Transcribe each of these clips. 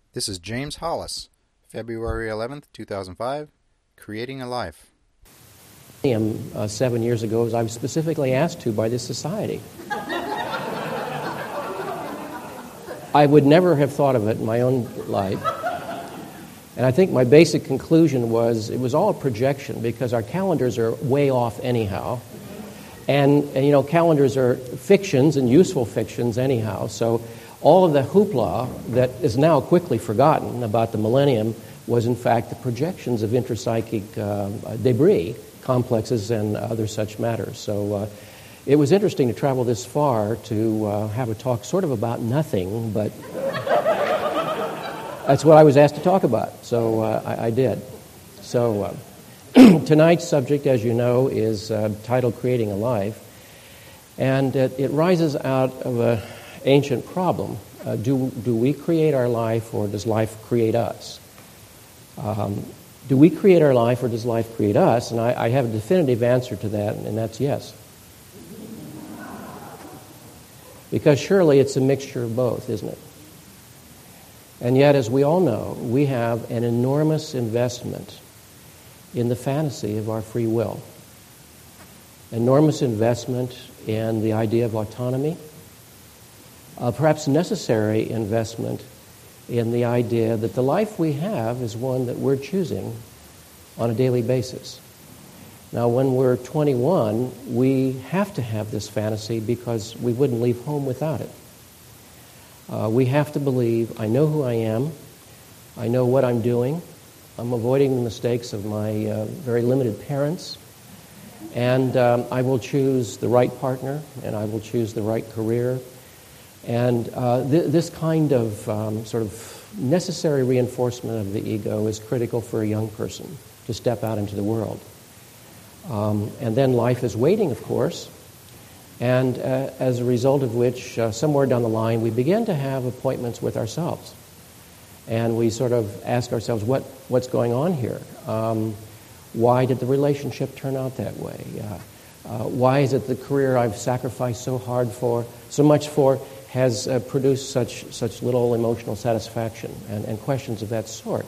This is James Hollis, February 11th, 2005, Creating a Life. 7 years ago, as I was specifically asked to by this society. I would never have thought of it in my own life. And I think my basic conclusion was it was all a projection because our calendars are way off anyhow. And you know, calendars are fictions and useful fictions anyhow. So all of the hoopla that is now quickly forgotten about the millennium was in fact the projections of intrapsychic debris, complexes, and other such matters. So it was interesting to travel this far to have a talk sort of about nothing, but that's what I was asked to talk about, so I did. So tonight's subject, as you know, is titled Creating a Life, and it rises out of an ancient problem. Do we create our life, or does life create us? Do we create our life, or does life create us? And I have a definitive answer to that, and that's yes. Because surely it's a mixture of both, isn't it? And yet, as we all know, we have an enormous investment in the fantasy of our free will. Enormous investment in the idea of autonomy. Perhaps necessary investment in the idea that the life we have is one that we're choosing on a daily basis. Now, when we're 21, we have to have this fantasy because we wouldn't leave home without it. We have to believe, I know who I am, I know what I'm doing, I'm avoiding the mistakes of my very limited parents, and I will choose the right partner, and I will choose the right career. And this kind of sort of necessary reinforcement of the ego is critical for a young person to step out into the world. And then life is waiting, of course, and as a result of which, somewhere down the line, we begin to have appointments with ourselves. And we sort of ask ourselves, what's going on here? Why did the relationship turn out that way? Why is it the career I've sacrificed so much for, has produced such little emotional satisfaction, and questions of that sort?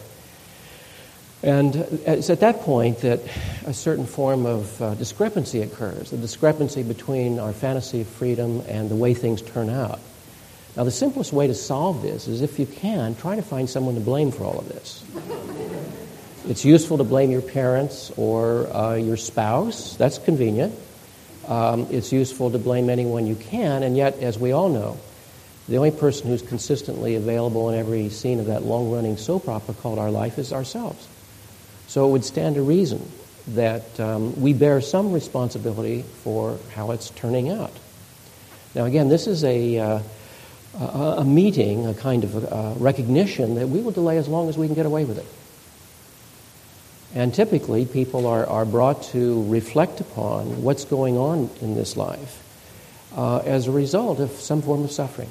And it's at that point that a certain form of discrepancy occurs, the discrepancy between our fantasy of freedom and the way things turn out. Now, the simplest way to solve this is, if you can, try to find someone to blame for all of this. It's useful to blame your parents or your spouse. That's convenient. It's useful to blame anyone you can, and yet, as we all know, the only person who's consistently available in every scene of that long-running soap opera called our life is ourselves. So it would stand to reason that we bear some responsibility for how it's turning out. Now, again, this is a meeting, a kind of recognition that we will delay as long as we can get away with it. And typically, people are brought to reflect upon what's going on in this life as a result of some form of suffering.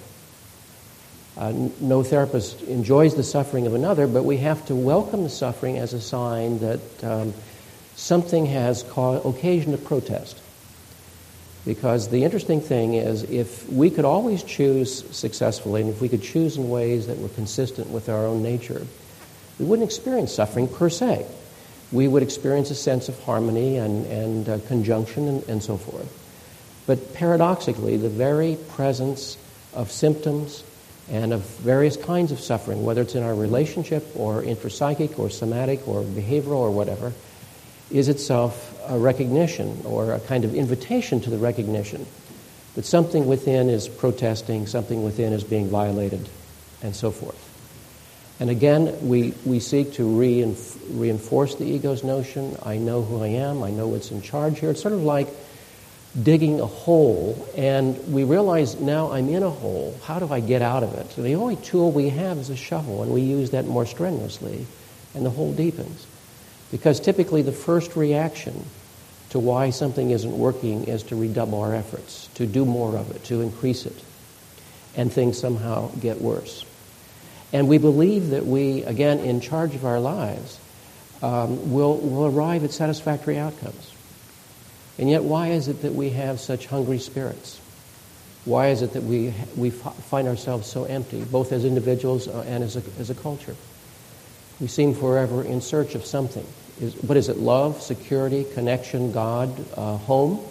No therapist enjoys the suffering of another, but we have to welcome the suffering as a sign that something has occasioned a protest. Because the interesting thing is, if we could always choose successfully, and if we could choose in ways that were consistent with our own nature, we wouldn't experience suffering per se. We would experience a sense of harmony and conjunction and so forth. But paradoxically, the very presence of symptoms and of various kinds of suffering, whether it's in our relationship or intrapsychic or somatic or behavioral or whatever, is itself a recognition or a kind of invitation to the recognition that something within is protesting, something within is being violated, and so forth. And again, we seek to reinforce the ego's notion, I know who I am, I know what's in charge here. It's sort of like digging a hole, and we realize now I'm in a hole. How do I get out of it? So the only tool we have is a shovel, and we use that more strenuously, and the hole deepens. Because typically the first reaction to why something isn't working is to redouble our efforts, to do more of it, to increase it, and things somehow get worse. And we believe that we, again, in charge of our lives, will arrive at satisfactory outcomes. And yet, why is it that we have such hungry spirits? Why is it that we find ourselves so empty, both as individuals and as a culture? We seem forever in search of something. What is it? Love, security, connection, God, home?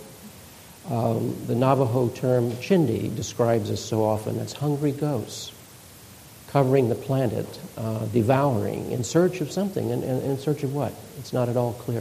The Navajo term chindi describes us so often as hungry ghosts, covering the planet, devouring, in search of something. And in search of what? It's not at all clear.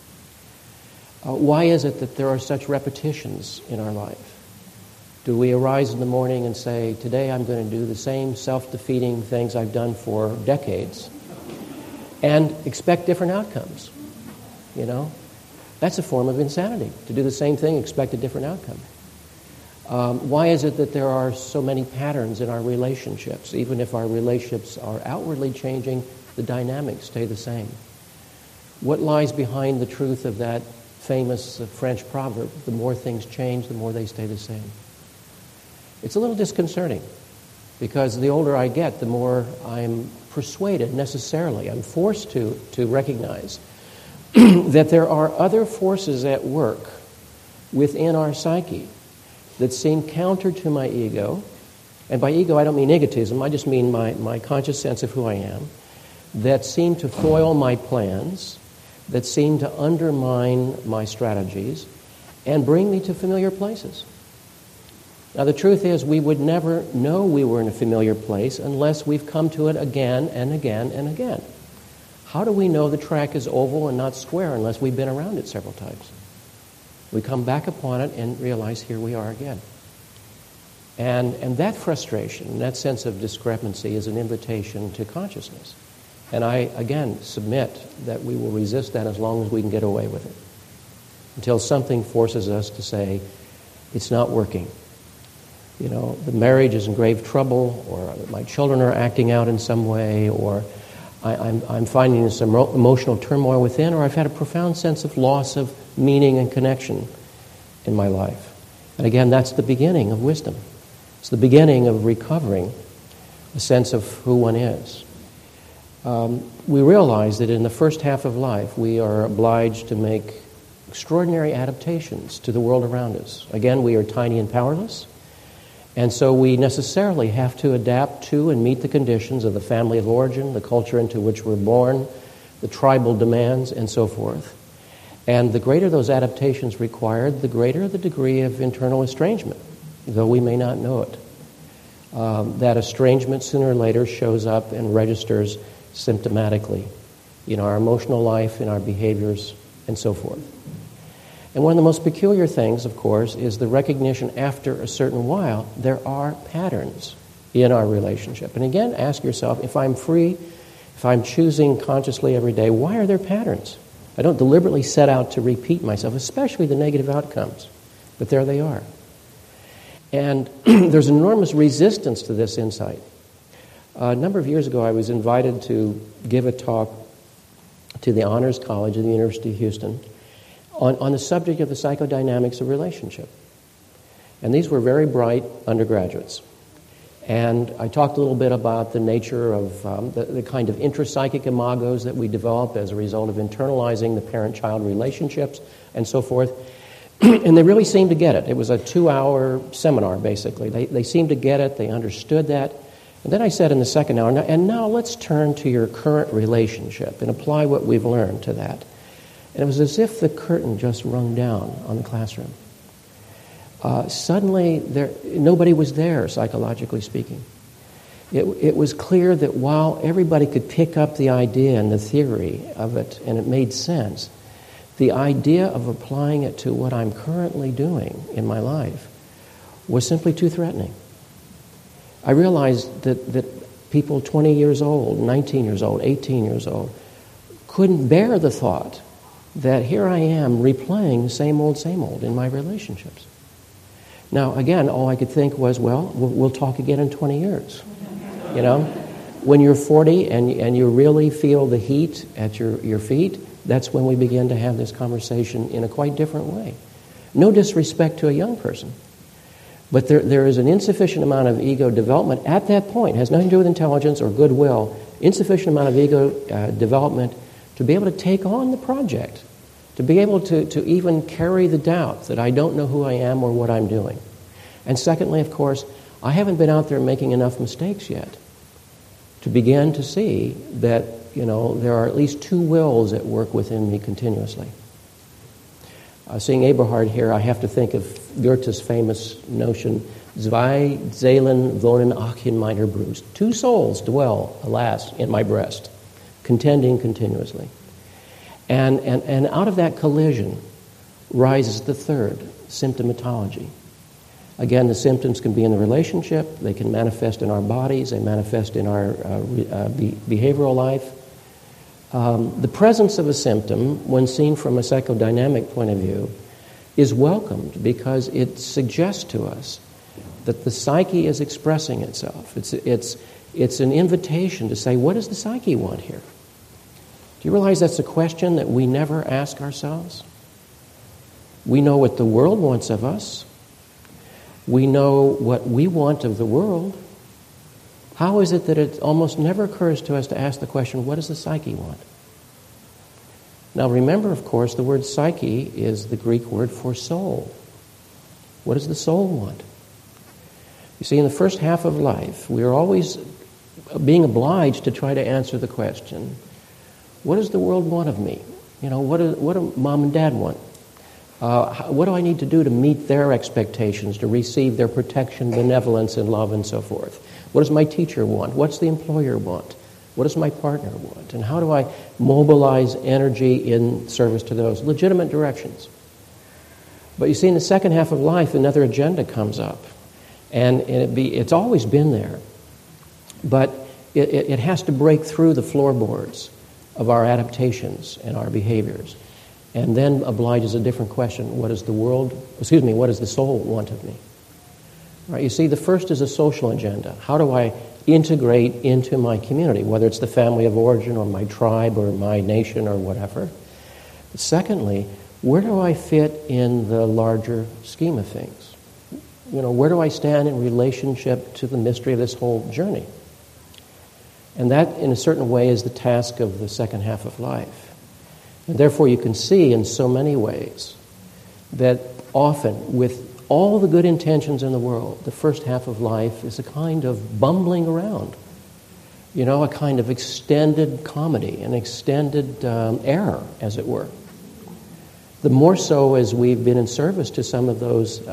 Why is it that there are such repetitions in our life? Do we arise in the morning and say, today I'm going to do the same self-defeating things I've done for decades and expect different outcomes? You know? That's a form of insanity, to do the same thing, expect a different outcome. Why is it that there are so many patterns in our relationships? Even if our relationships are outwardly changing, the dynamics stay the same. What lies behind the truth of that famous French proverb, the more things change, the more they stay the same? It's a little disconcerting, because the older I get, the more I'm persuaded necessarily, I'm forced to recognize that there are other forces at work within our psyche that seem counter to my ego. And by ego, I don't mean egotism, I just mean my conscious sense of who I am, that seem to foil my plans, that seem to undermine my strategies, and bring me to familiar places. Now, the truth is, we would never know we were in a familiar place unless we've come to it again and again and again. How do we know the track is oval and not square unless we've been around it several times? We come back upon it and realize here we are again. And that frustration, that sense of discrepancy is an invitation to consciousness. And I, again, submit that we will resist that as long as we can get away with it, until something forces us to say, it's not working. You know, the marriage is in grave trouble, or my children are acting out in some way, or I'm finding some emotional turmoil within, or I've had a profound sense of loss of meaning and connection in my life. And again, that's the beginning of wisdom. It's the beginning of recovering a sense of who one is. We realize that in the first half of life, we are obliged to make extraordinary adaptations to the world around us. Again, we are tiny and powerless. And so we necessarily have to adapt to and meet the conditions of the family of origin, the culture into which we're born, the tribal demands, and so forth. And the greater those adaptations required, the greater the degree of internal estrangement, though we may not know it. That estrangement sooner or later shows up and registers symptomatically in our emotional life, in our behaviors, and so forth. And one of the most peculiar things, of course, is the recognition after a certain while there are patterns in our relationship. And again, ask yourself, if I'm free, if I'm choosing consciously every day, why are there patterns? I don't deliberately set out to repeat myself, especially the negative outcomes, but there they are. And there's enormous resistance to this insight. A number of years ago, I was invited to give a talk to the Honors College of the University of Houston on the subject of the psychodynamics of relationship. And these were very bright undergraduates. And I talked a little bit about the nature of the kind of intrapsychic imagos that we develop as a result of internalizing the parent-child relationships and so forth. And they really seemed to get it. It was a 2-hour seminar, basically. They seemed to get it. They understood that. And then I said in the second hour, and now let's turn to your current relationship and apply what we've learned to that. And it was as if the curtain just rung down on the classroom. Suddenly, nobody was there, psychologically speaking. It was clear that while everybody could pick up the idea and the theory of it, and it made sense, the idea of applying it to what I'm currently doing in my life was simply too threatening. I realized that people 20 years old, 19 years old, 18 years old, couldn't bear the thought that here I am replaying the same old in my relationships. Now, again, all I could think was, well, we'll talk again in 20 years. You know, when you're 40 and you really feel the heat at your feet, that's when we begin to have this conversation in a quite different way. No disrespect to a young person, but there is an insufficient amount of ego development at that point. It has nothing to do with intelligence or goodwill. Insufficient amount of ego development to be able to take on the project, to be able to even carry the doubt that I don't know who I am or what I'm doing. And secondly, of course, I haven't been out there making enough mistakes yet to begin to see that, there are at least two wills at work within me continuously. Seeing Eberhard here, I have to think of Goethe's famous notion, Zwei Seelen wohnen ach in meiner Brust. Two souls dwell, alas, in my breast, contending continuously. And out of that collision rises the third, symptomatology. Again, the symptoms can be in the relationship, they can manifest in our bodies, they manifest in our behavioral life. The presence of a symptom, when seen from a psychodynamic point of view, is welcomed because it suggests to us that the psyche is expressing itself. It's an invitation to say, what does the psyche want here? Do you realize that's a question that we never ask ourselves? We know what the world wants of us. We know what we want of the world. How is it that it almost never occurs to us to ask the question, what does the psyche want? Now remember, of course, the word psyche is the Greek word for soul. What does the soul want? You see, in the first half of life, we are always being obliged to try to answer the question, what does the world want of me? What do mom and dad want? What do I need to do to meet their expectations, to receive their protection, benevolence, and love, and so forth? What does my teacher want? What's the employer want? What does my partner want? And how do I mobilize energy in service to those legitimate directions? But you see, in the second half of life, another agenda comes up. And it's always been there. But it has to break through the floorboards of our adaptations and our behaviors. And then obliges a different question. What does the soul want of me? Right, you see, the first is a social agenda. How do I integrate into my community, whether it's the family of origin or my tribe or my nation or whatever? Secondly, where do I fit in the larger scheme of things? Where do I stand in relationship to the mystery of this whole journey? And that, in a certain way, is the task of the second half of life. And therefore, you can see in so many ways that often, with all the good intentions in the world, the first half of life is a kind of bumbling around, a kind of extended comedy, an extended error, as it were. The more so as we've been in service to some of those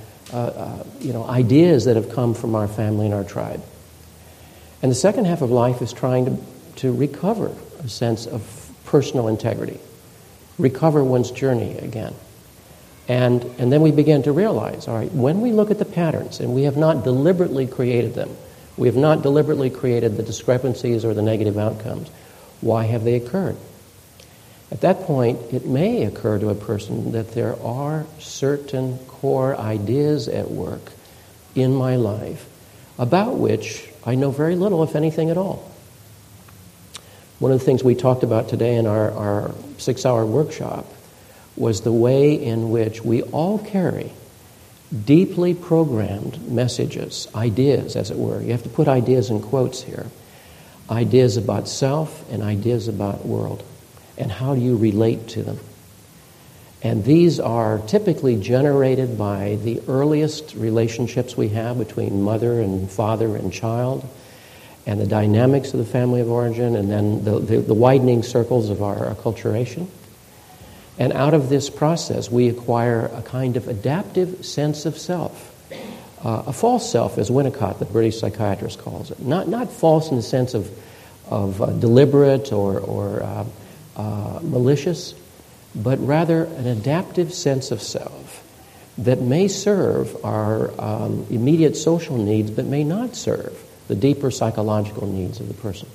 ideas that have come from our family and our tribe. And the second half of life is trying to recover a sense of personal integrity, recover one's journey again. And then we begin to realize, all right, when we look at the patterns, and we have not deliberately created them, we have not deliberately created the discrepancies or the negative outcomes, why have they occurred? At that point, it may occur to a person that there are certain core ideas at work in my life about which I know very little, if anything at all. One of the things we talked about today in our 6-hour workshop was the way in which we all carry deeply programmed messages, ideas, as it were. You have to put ideas in quotes here. Ideas about self and ideas about world. And how do you relate to them? And these are typically generated by the earliest relationships we have between mother and father and child, and the dynamics of the family of origin, and then the widening circles of our acculturation. And out of this process, we acquire a kind of adaptive sense of self. A false self, as Winnicott, the British psychiatrist, calls it. Not false in the sense of deliberate or malicious, but rather an adaptive sense of self that may serve our immediate social needs, but may not serve the deeper psychological needs of the person.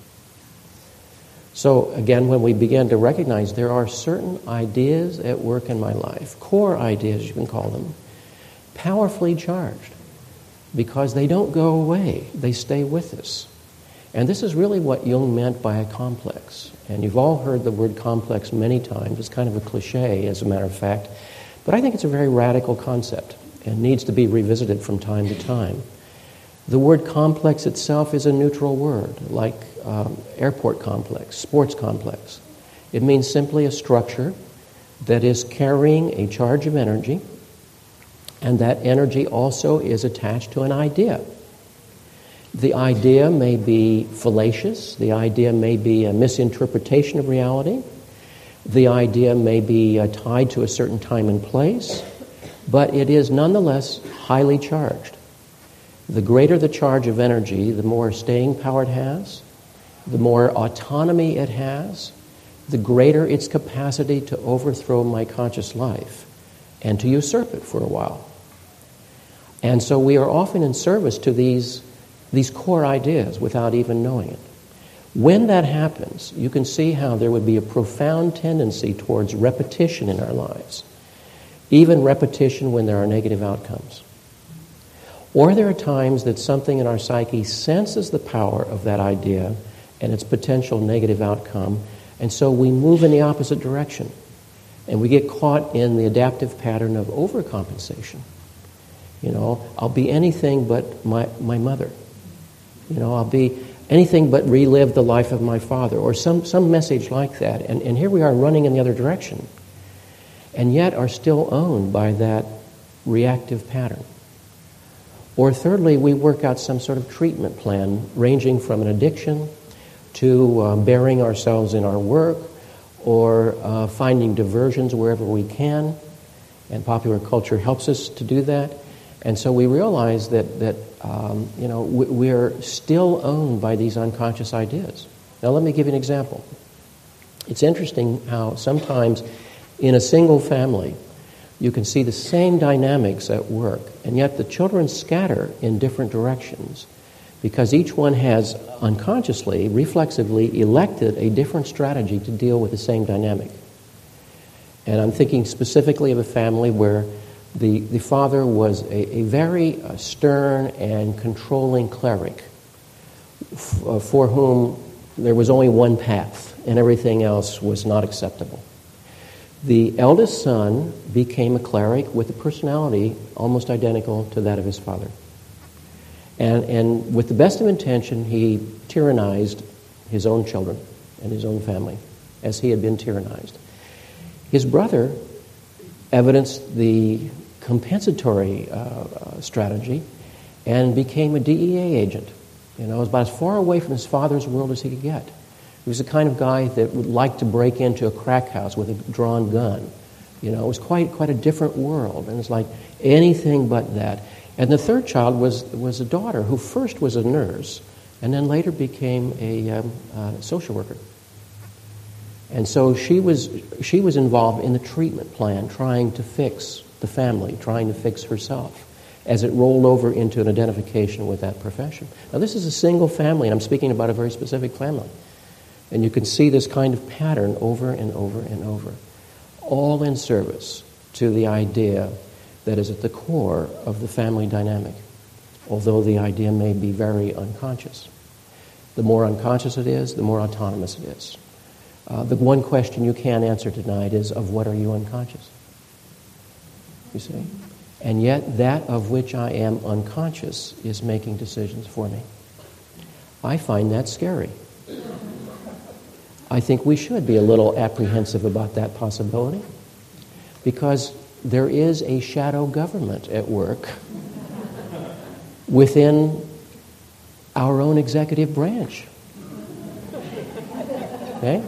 So again, when we begin to recognize there are certain ideas at work in my life, core ideas you can call them, powerfully charged, because they don't go away, they stay with us. And this is really what Jung meant by a complex. And you've all heard the word complex many times. It's kind of a cliche, as a matter of fact. But I think it's a very radical concept and needs to be revisited from time to time. The word complex itself is a neutral word, like airport complex, sports complex. It means simply a structure that is carrying a charge of energy And that energy also is attached to an idea. The idea may be fallacious. The idea may be a misinterpretation of reality. The idea may be tied to a certain time and place, but it is nonetheless highly charged. The greater the charge of energy, the more staying power it has, the more autonomy it has, the greater its capacity to overthrow my conscious life and to usurp it for a while. And so we are often in service to these core ideas without even knowing it. When that happens, you can see how there would be a profound tendency towards repetition in our lives, even repetition when there are negative outcomes. Or there are times that something in our psyche senses the power of that idea and its potential negative outcome, and so we move in the opposite direction. And we get caught in the adaptive pattern of overcompensation. I'll be anything but my mother. I'll be anything but relive the life of my father, or some message like that. And here we are running in the other direction, and yet are still owned by that reactive pattern. Or thirdly, we work out some sort of treatment plan ranging from an addiction to burying ourselves in our work, or finding diversions wherever we can, and popular culture helps us to do that. And so we realize that we're still owned by these unconscious ideas. Now let me give you an example. It's interesting how sometimes in a single family you can see the same dynamics at work, and yet the children scatter in different directions because each one has unconsciously, reflexively elected a different strategy to deal with the same dynamic. And I'm thinking specifically of a family where the father was a very stern and controlling cleric for whom there was only one path and everything else was not acceptable. The eldest son became a cleric with a personality almost identical to that of his father. And with the best of intention, he tyrannized his own children and his own family as he had been tyrannized. His brother evidenced the compensatory strategy and became a DEA agent. Was about as far away from his father's world as he could get. He was the kind of guy that would like to break into a crack house with a drawn gun. It was quite a different world, and it's like anything but that. And the third child was a daughter who first was a nurse and then later became a social worker. And so she was involved in the treatment plan, trying to fix the family, trying to fix herself, as it rolled over into an identification with that profession. Now this is a single family, and I'm speaking about a very specific family. And you can see this kind of pattern over and over and over, all in service to the idea that is at the core of the family dynamic, although the idea may be very unconscious. The more unconscious it is, the more autonomous it is. The one question you can't answer tonight is, of what are you unconscious? You see? And yet that of which I am unconscious is making decisions for me. I find that scary. I think we should be a little apprehensive about that possibility, because there is a shadow government at work within our own executive branch. Okay?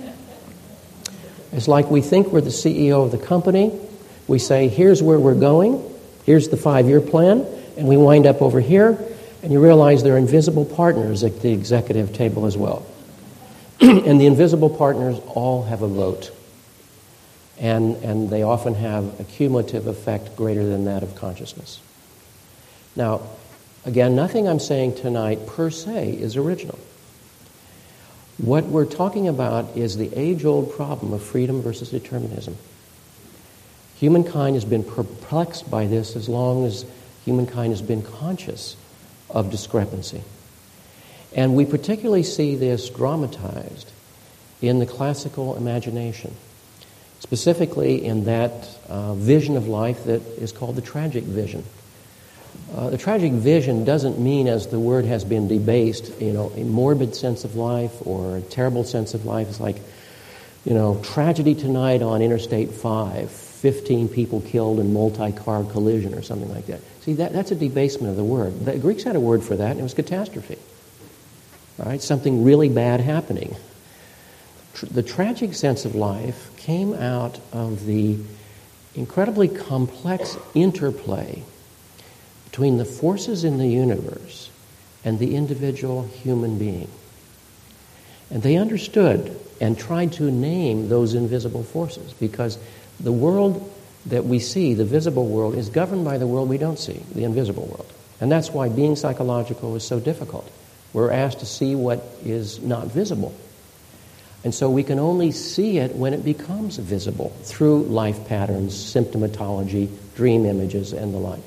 It's like we think we're the CEO of the company. We say, here's where we're going. Here's the 5-year plan. And we wind up over here, and you realize there are invisible partners at the executive table as well. And the invisible partners all have a vote. And they often have a cumulative effect greater than that of consciousness. Now, again, nothing I'm saying tonight per se is original. What we're talking about is the age-old problem of freedom versus determinism. Humankind has been perplexed by this as long as humankind has been conscious of discrepancy. And we particularly see this dramatized in the classical imagination, specifically in that vision of life that is called the tragic vision. The tragic vision doesn't mean, as the word has been debased, a morbid sense of life or a terrible sense of life. It's like, tragedy tonight on Interstate 5, 15 people killed in multi-car collision or something like that. See, that's a debasement of the word. The Greeks had a word for that, and it was catastrophe. All right? Something really bad happening. The tragic sense of life came out of the incredibly complex interplay between the forces in the universe and the individual human being. And they understood and tried to name those invisible forces, because the world that we see, the visible world, is governed by the world we don't see, the invisible world. And that's why being psychological is so difficult. We're asked to see what is not visible. And so we can only see it when it becomes visible through life patterns, symptomatology, dream images, and the like.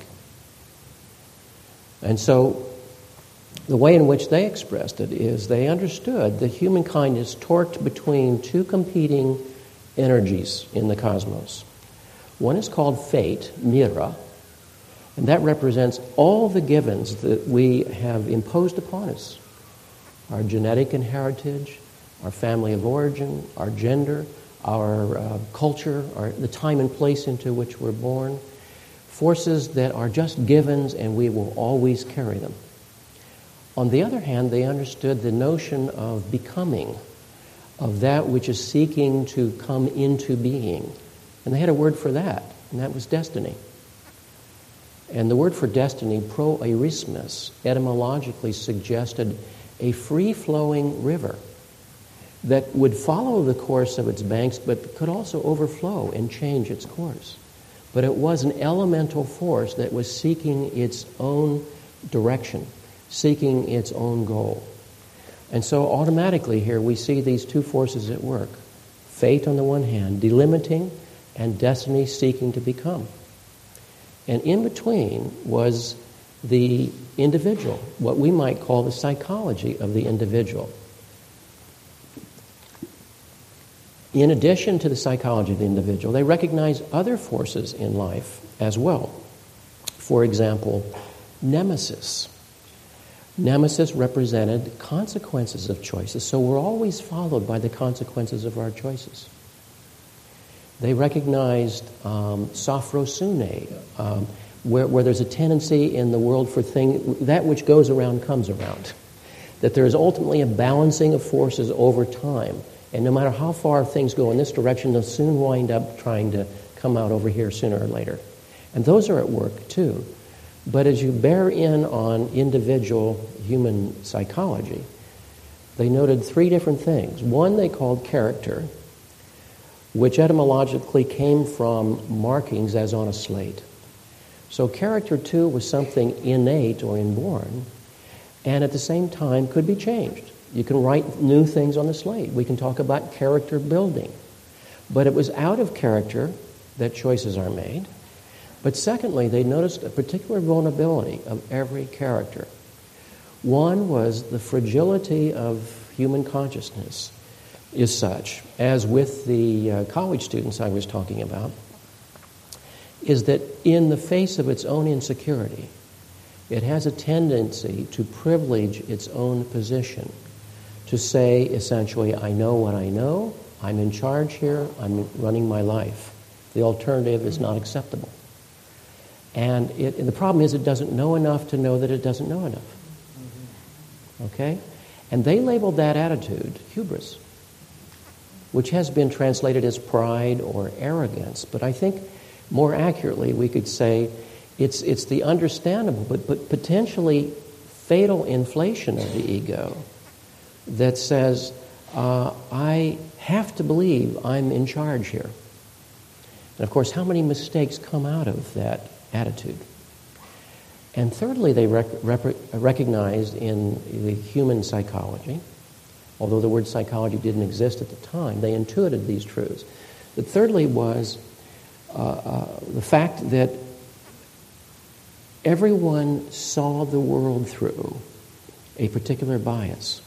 And so the way in which they expressed it is they understood that humankind is torqued between two competing energies in the cosmos. One is called fate, Mira, and that represents all the givens that we have imposed upon us. Our genetic heritage, our family of origin, our gender, our culture, the time and place into which we're born, forces that are just givens and we will always carry them. On the other hand, they understood the notion of becoming, of that which is seeking to come into being. And they had a word for that, and that was destiny. And the word for destiny, proerismus, etymologically suggested a free-flowing river that would follow the course of its banks, but could also overflow and change its course. But it was an elemental force that was seeking its own direction, seeking its own goal. And so automatically here we see these two forces at work. Fate on the one hand, delimiting, and destiny seeking to become. And in between was the individual, what we might call the psychology of the individual. In addition to the psychology of the individual, they recognize other forces in life as well. For example, nemesis. Nemesis represented consequences of choices, so we're always followed by the consequences of our choices. They recognized sophrosune, where there's a tendency in the world for that which goes around comes around. That there is ultimately a balancing of forces over time. And no matter how far things go in this direction, they'll soon wind up trying to come out over here sooner or later. And those are at work too. But as you bear in on individual human psychology, they noted three different things. One they called character, which etymologically came from markings as on a slate. So character, too, was something innate or inborn, and at the same time could be changed. You can write new things on the slate. We can talk about character building. But it was out of character that choices are made. But secondly, they noticed a particular vulnerability of every character. One was the fragility of human consciousness is such, as with the college students I was talking about, is that in the face of its own insecurity, it has a tendency to privilege its own position, to say, essentially, I know what I know, I'm in charge here, I'm running my life. The alternative is not acceptable. And the problem is it doesn't know enough to know that it doesn't know enough. Okay? And they labeled that attitude hubris, which has been translated as pride or arrogance. But I think more accurately we could say it's the understandable but potentially fatal inflation of the ego that says, I have to believe I'm in charge here. And of course, how many mistakes come out of that attitude? And thirdly, they recognized in the human psychology, although the word psychology didn't exist at the time, they intuited these truths. But thirdly was the fact that everyone saw the world through a particular bias.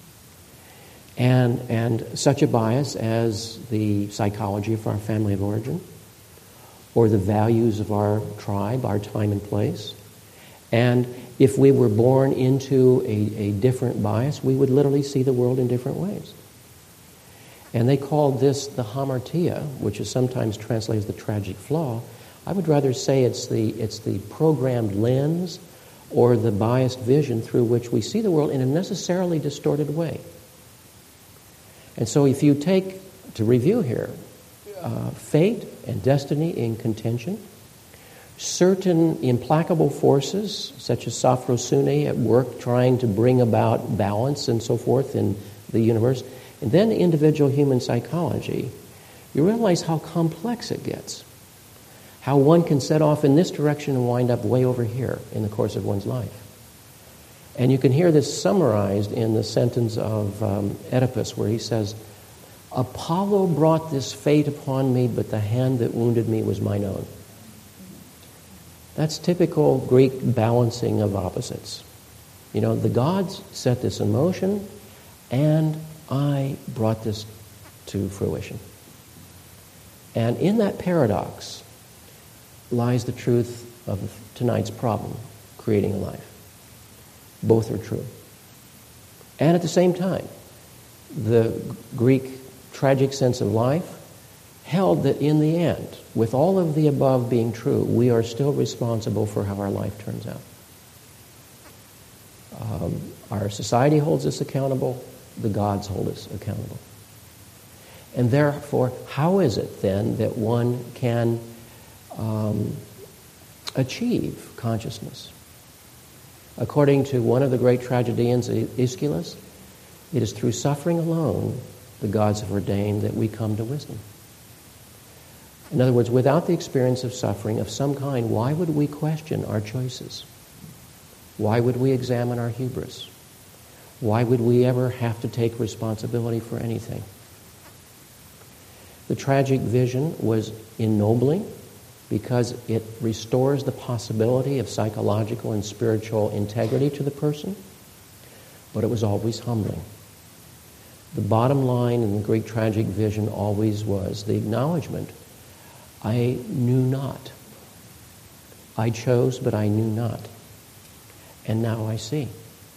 And such a bias as the psychology of our family of origin, or the values of our tribe, our time and place. And if we were born into a different bias, we would literally see the world in different ways. And they called this the hamartia, which is sometimes translated as the tragic flaw. I would rather say it's the programmed lens or the biased vision through which we see the world in a necessarily distorted way. And so if you take, to review here, fate and destiny in contention, certain implacable forces, such as Sophrosune at work trying to bring about balance and so forth in the universe, and then individual human psychology, you realize how complex it gets. How one can set off in this direction and wind up way over here in the course of one's life. And you can hear this summarized in the sentence of Oedipus, where he says, "Apollo brought this fate upon me, but the hand that wounded me was mine own." That's typical Greek balancing of opposites. You know, the gods set this in motion, and I brought this to fruition. And in that paradox lies the truth of tonight's problem, creating a life. Both are true. And at the same time, the Greek tragic sense of life held that in the end, with all of the above being true, we are still responsible for how our life turns out. Our society holds us accountable, the gods hold us accountable. And therefore, how is it then that one can achieve consciousness? According to one of the great tragedians, Aeschylus, it is through suffering alone the gods have ordained that we come to wisdom. In other words, without the experience of suffering of some kind, why would we question our choices? Why would we examine our hubris? Why would we ever have to take responsibility for anything? The tragic vision was ennobling because it restores the possibility of psychological and spiritual integrity to the person, but it was always humbling. The bottom line in the Greek tragic vision always was the acknowledgement, I knew not. I chose, but I knew not. And now I see.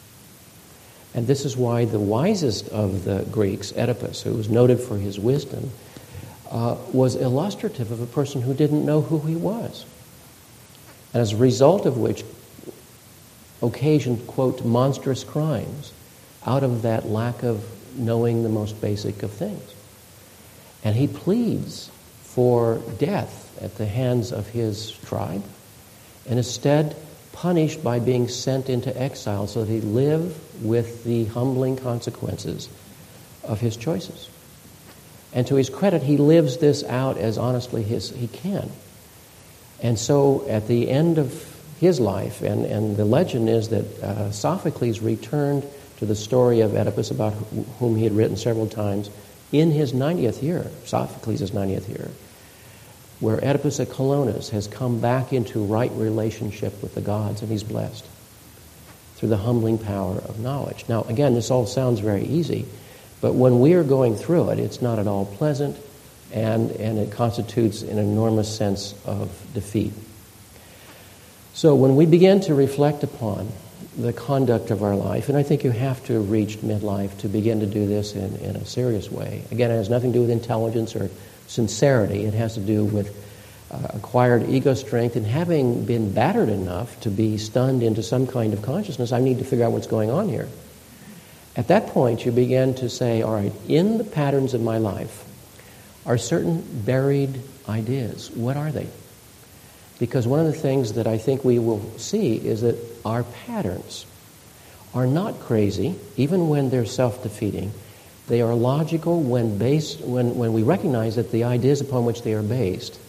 And this is why the wisest of the Greeks, Oedipus, who was noted for his wisdom, was illustrative of a person who didn't know who he was. And as a result of which occasioned, quote, monstrous crimes out of that lack of knowing the most basic of things. And he pleads for death at the hands of his tribe, and instead punished by being sent into exile so that he live with the humbling consequences of his choices. And to his credit, he lives this out as honestly as he can. And so at the end of his life, and the legend is that Sophocles returned to the story of Oedipus, about whom he had written several times, in his 90th year, Sophocles' 90th year, where Oedipus at Colonus has come back into right relationship with the gods, and he's blessed through the humbling power of knowledge. Now, again, this all sounds very easy, but when we are going through it, it's not at all pleasant, and it constitutes an enormous sense of defeat. So when we begin to reflect upon the conduct of our life, and I think you have to have reached midlife to begin to do this in a serious way. Again, it has nothing to do with intelligence or sincerity. It has to do with acquired ego strength, and having been battered enough to be stunned into some kind of consciousness, I need to figure out what's going on here. At that point, you begin to say, all right, in the patterns of my life are certain buried ideas. What are they? Because one of the things that I think we will see is that our patterns are not crazy, even when they're self-defeating. They are logical when we recognize that the ideas upon which they are based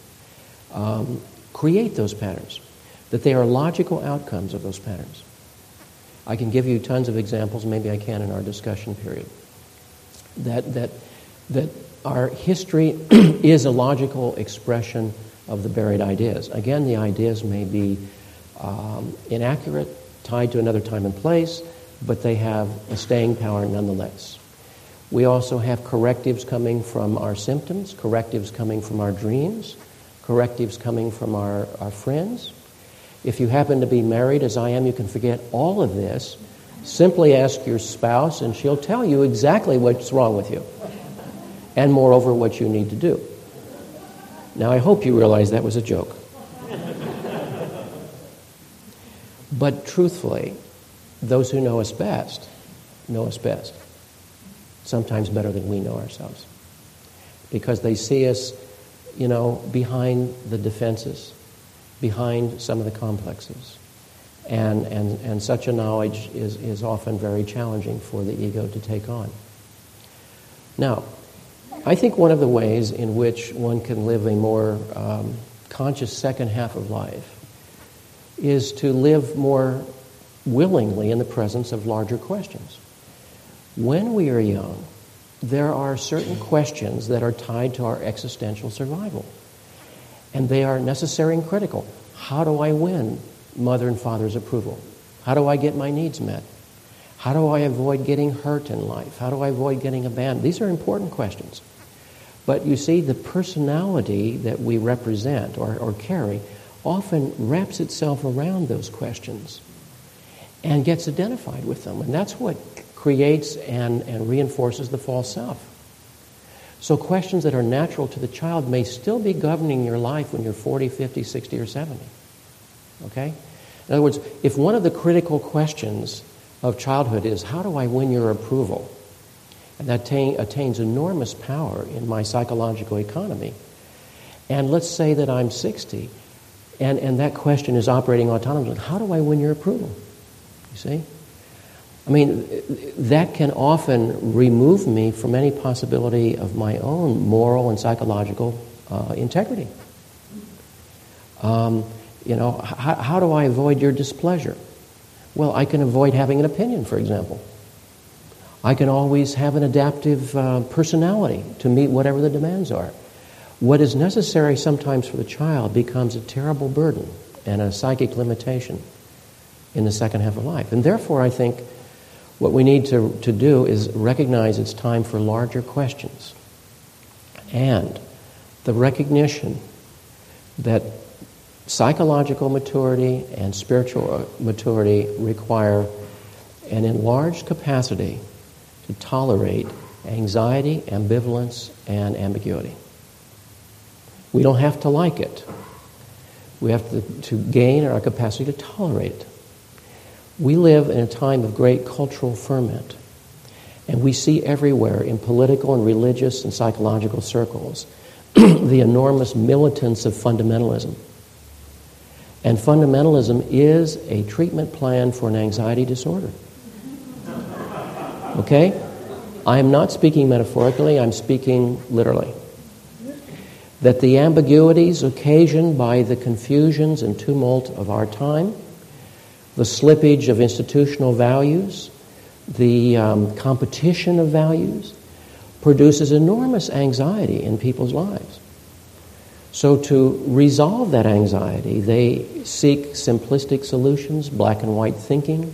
create those patterns, that they are logical outcomes of those patterns. I can give you tons of examples, maybe I can in our discussion period, that our history is a logical expression of the buried ideas. Again, the ideas may be inaccurate, tied to another time and place, but they have a staying power nonetheless. We also have correctives coming from our symptoms, correctives coming from our dreams, correctives coming from our friends. If you happen to be married, as I am, you can forget all of this. Simply ask your spouse, and she'll tell you exactly what's wrong with you. and moreover what you need to do. Now, I hope you realize that was a joke. But truthfully, those who know us best, sometimes better than we know ourselves, because they see us, behind the defenses, behind some of the complexes. And such a knowledge is often very challenging for the ego to take on. Now, I think one of the ways in which one can live a more conscious second half of life is to live more willingly in the presence of larger questions. When we are young, there are certain questions that are tied to our existential survival. And they are necessary and critical. How do I win mother and father's approval? How do I get my needs met? How do I avoid getting hurt in life? How do I avoid getting abandoned? These are important questions. But you see, the personality that we represent or carry often wraps itself around those questions and gets identified with them. And that's what creates and reinforces the false self. So questions that are natural to the child may still be governing your life when you're 40, 50, 60, or 70. Okay? In other words, if one of the critical questions of childhood is, how do I win your approval? And that attains enormous power in my psychological economy. And let's say that I'm 60, and that question is operating autonomously. How do I win your approval? You see? I mean, that can often remove me from any possibility of my own moral and psychological integrity. How do I avoid your displeasure? Well, I can avoid having an opinion, for example. I can always have an adaptive personality to meet whatever the demands are. What is necessary sometimes for the child becomes a terrible burden and a psychic limitation in the second half of life. And therefore, I think what we need to do is recognize it's time for larger questions. And the recognition that psychological maturity and spiritual maturity require an enlarged capacity to tolerate anxiety, ambivalence, and ambiguity. We don't have to like it. We have to gain our capacity to tolerate it. We live in a time of great cultural ferment, and we see everywhere in political and religious and psychological circles the enormous militance of fundamentalism. And fundamentalism is a treatment plan for an anxiety disorder. Okay? I am not speaking metaphorically, I'm speaking literally. That the ambiguities occasioned by the confusions and tumult of our time, the slippage of institutional values, the competition of values, produces enormous anxiety in people's lives. So to resolve that anxiety, they seek simplistic solutions, black and white thinking,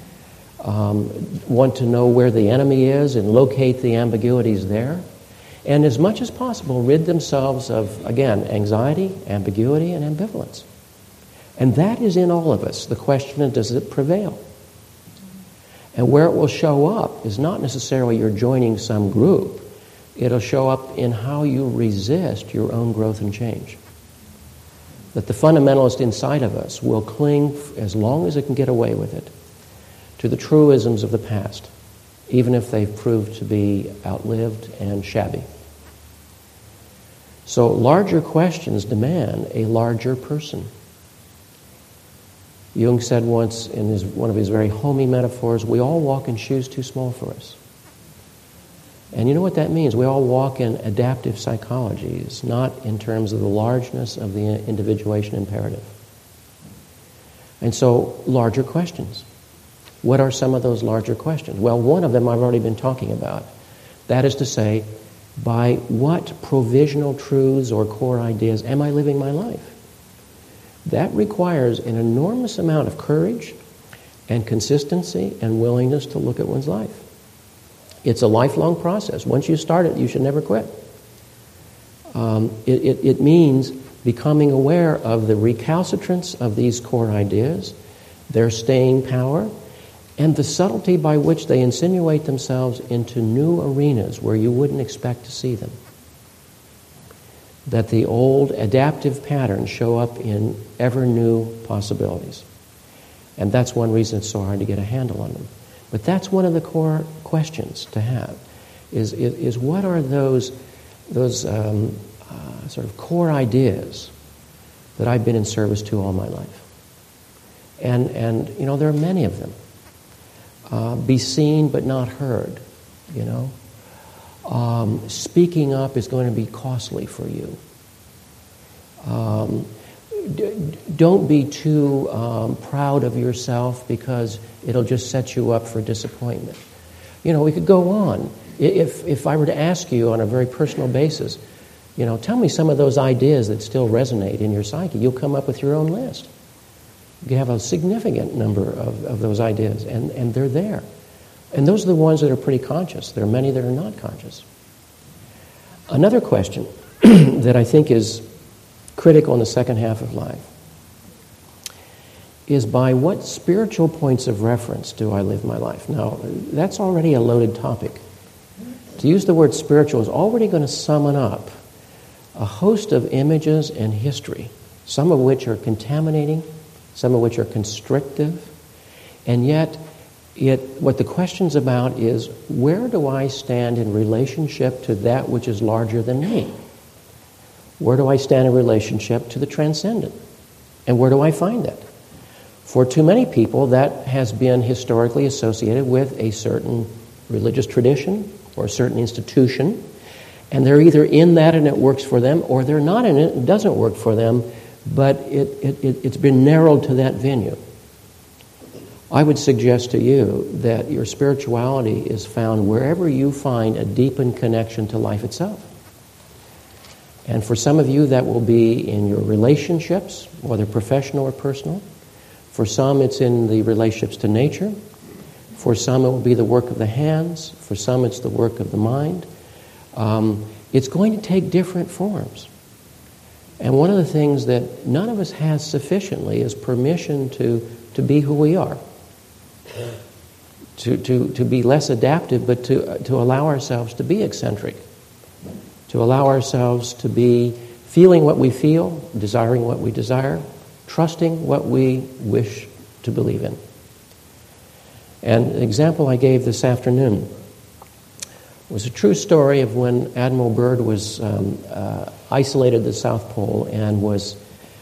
want to know where the enemy is and locate the ambiguities there, and as much as possible rid themselves of, again, anxiety, ambiguity, and ambivalence. And that is in all of us. The question is, does it prevail? And where it will show up is not necessarily you're joining some group. It'll show up in how you resist your own growth and change. That the fundamentalist inside of us will cling, as long as it can get away with it, to the truisms of the past, even if they've proved to be outlived and shabby. So larger questions demand a larger person. Jung said once in one of his very homey metaphors, we all walk in shoes too small for us. And you know what that means? We all walk in adaptive psychologies, not in terms of the largeness of the individuation imperative. And so, larger questions. What are some of those larger questions? Well, one of them I've already been talking about. That is to say, by what provisional truths or core ideas am I living my life? That requires an enormous amount of courage and consistency and willingness to look at one's life. It's a lifelong process. Once you start it, you should never quit. It means becoming aware of the recalcitrance of these core ideas, their staying power, and the subtlety by which they insinuate themselves into new arenas where you wouldn't expect to see them. That the old adaptive patterns show up in ever new possibilities. And that's one reason it's so hard to get a handle on them. But that's one of the core questions to have, is what are those sort of core ideas that I've been in service to all my life? And you know, there are many of them. Be seen but not heard, you know. Speaking up is going to be costly for you. Don't be too proud of yourself because it'll just set you up for disappointment. You know, we could go on. If I were to ask you on a very personal basis, you know, tell me some of those ideas that still resonate in your psyche, you'll come up with your own list. You have a significant number of those ideas, and they're there. And those are the ones that are pretty conscious. There are many that are not conscious. Another question that I think is critical in the second half of life is, by what spiritual points of reference do I live my life? Now, that's already a loaded topic. To use the word spiritual is already going to summon up a host of images and history, some of which are contaminating, some of which are constrictive, and yet what the question's about is, where do I stand in relationship to that which is larger than me? Where do I stand in relationship to the transcendent? And where do I find it? For too many people, that has been historically associated with a certain religious tradition or a certain institution, and they're either in that and it works for them, or they're not in it and it doesn't work for them, but it's been narrowed to that venue. I would suggest to you that your spirituality is found wherever you find a deepened connection to life itself. And for some of you, that will be in your relationships, whether professional or personal. For some, it's in the relationships to nature. For some, it will be the work of the hands. For some, it's the work of the mind. It's going to take different forms. And one of the things that none of us has sufficiently is permission to be who we are. To be less adaptive, but to allow ourselves to be eccentric. To allow ourselves to be feeling what we feel, desiring what we desire, trusting what we wish to believe in. And an example I gave this afternoon was a true story of when Admiral Byrd was isolated at the South Pole and was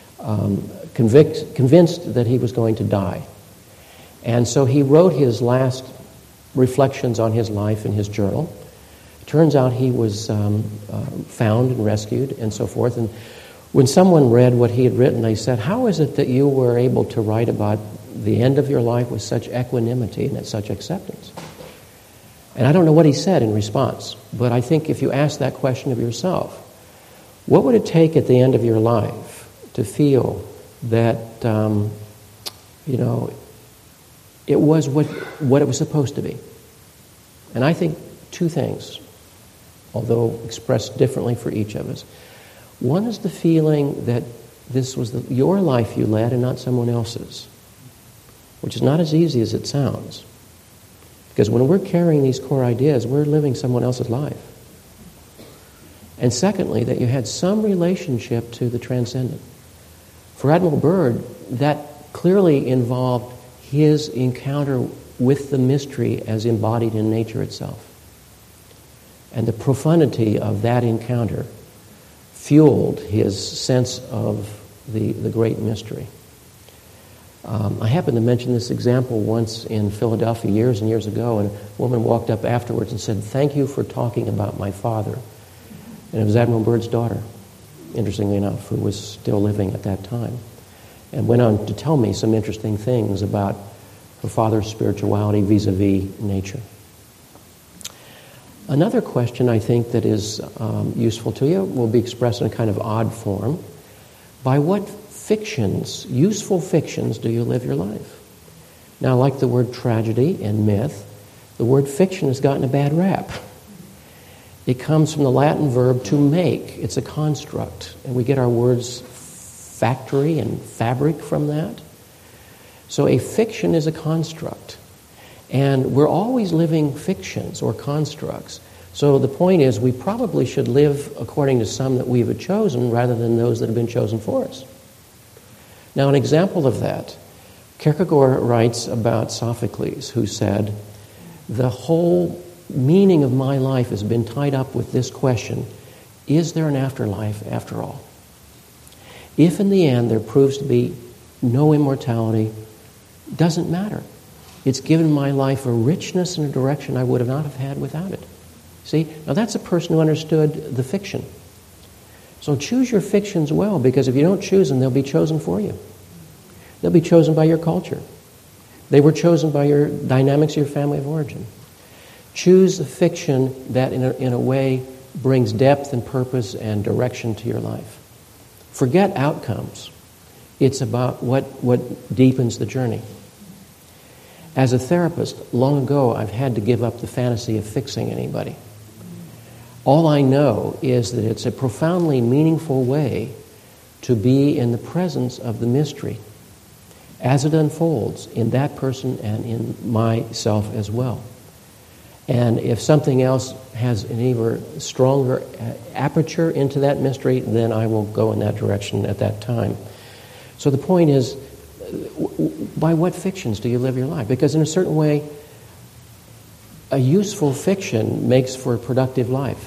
convinced that he was going to die. And so he wrote his last reflections on his life in his journal. It turns out he was found and rescued and so forth. And when someone read what he had written, they said, "How is it that you were able to write about the end of your life with such equanimity and such acceptance?" And I don't know what he said in response, but I think if you ask that question of yourself, what would it take at the end of your life to feel that, it was what it was supposed to be? And I think two things, although expressed differently for each of us. One is the feeling that this was your life you led and not someone else's, which is not as easy as it sounds. Because when we're carrying these core ideas, we're living someone else's life. And secondly, that you had some relationship to the transcendent. For Admiral Byrd, that clearly involved his encounter with the mystery as embodied in nature itself. And the profundity of that encounter fueled his sense of the great mystery. I happened to mention this example once in Philadelphia years and years ago, and a woman walked up afterwards and said, "Thank you for talking about my father." And it was Admiral Byrd's daughter, interestingly enough, who was still living at that time, and went on to tell me some interesting things about her father's spirituality vis-a-vis nature. Another question I think that is useful to you will be expressed in a kind of odd form. By what fictions, useful fictions, do you live your life? Now, like the word tragedy and myth, the word fiction has gotten a bad rap. It comes from the Latin verb to make. It's a construct, and we get our words factory and fabric from that. So a fiction is a construct. And we're always living fictions or constructs. So the point is, we probably should live according to some that we've chosen rather than those that have been chosen for us. Now, an example of that, Kierkegaard writes about Sophocles, who said, "The whole meaning of my life has been tied up with this question, is there an afterlife after all? If in the end there proves to be no immortality, doesn't matter. It's given my life a richness and a direction I would not have had without it." See, now that's a person who understood the fiction. So choose your fictions well, because if you don't choose them, they'll be chosen for you. They'll be chosen by your culture. They were chosen by your dynamics of your family of origin. Choose a fiction that in a way brings depth and purpose and direction to your life. Forget outcomes. It's about what deepens the journey. As a therapist, long ago I've had to give up the fantasy of fixing anybody. All I know is that it's a profoundly meaningful way to be in the presence of the mystery as it unfolds in that person and in myself as well. And if something else has an even stronger aperture into that mystery, then I will go in that direction at that time. So the point is, by what fictions do you live your life? Because in a certain way, a useful fiction makes for a productive life.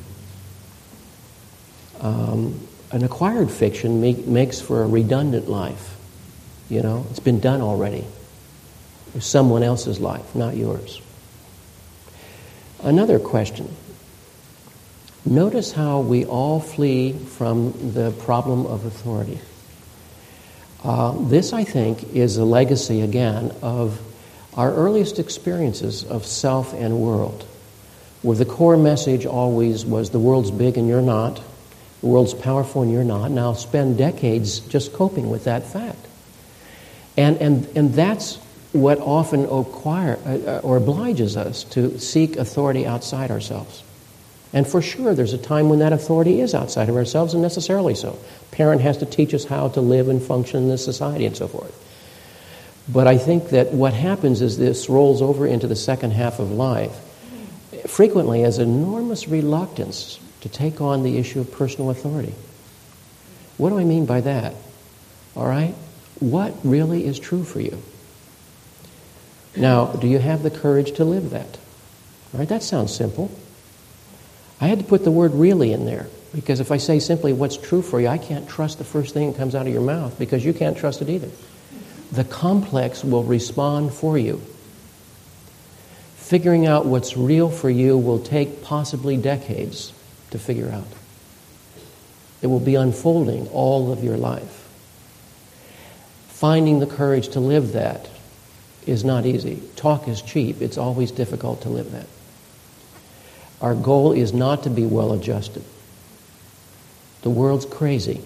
An acquired fiction makes for a redundant life. You know, it's been done already. It's someone else's life, not yours. Another question. Notice how we all flee from the problem of authority. This, I think, is a legacy, again, of our earliest experiences of self and world, where the core message always was the world's big and you're not, the world's powerful and you're not. Now spend decades just coping with that fact. And that's what often obliges us to seek authority outside ourselves. And for sure, there's a time when that authority is outside of ourselves, and necessarily so. Parent has to teach us how to live and function in this society and so forth. But I think that what happens is this rolls over into the second half of life, frequently as enormous reluctance to take on the issue of personal authority. What do I mean by that? All right? What really is true for you? Now, do you have the courage to live that? All right, that sounds simple. I had to put the word really in there, because if I say simply what's true for you, I can't trust the first thing that comes out of your mouth, because you can't trust it either. The complex will respond for you. Figuring out what's real for you will take possibly decades to figure out. It will be unfolding all of your life. Finding the courage to live that is not easy. Talk is cheap. It's always difficult to live that. Our goal is not to be well-adjusted. The world's crazy.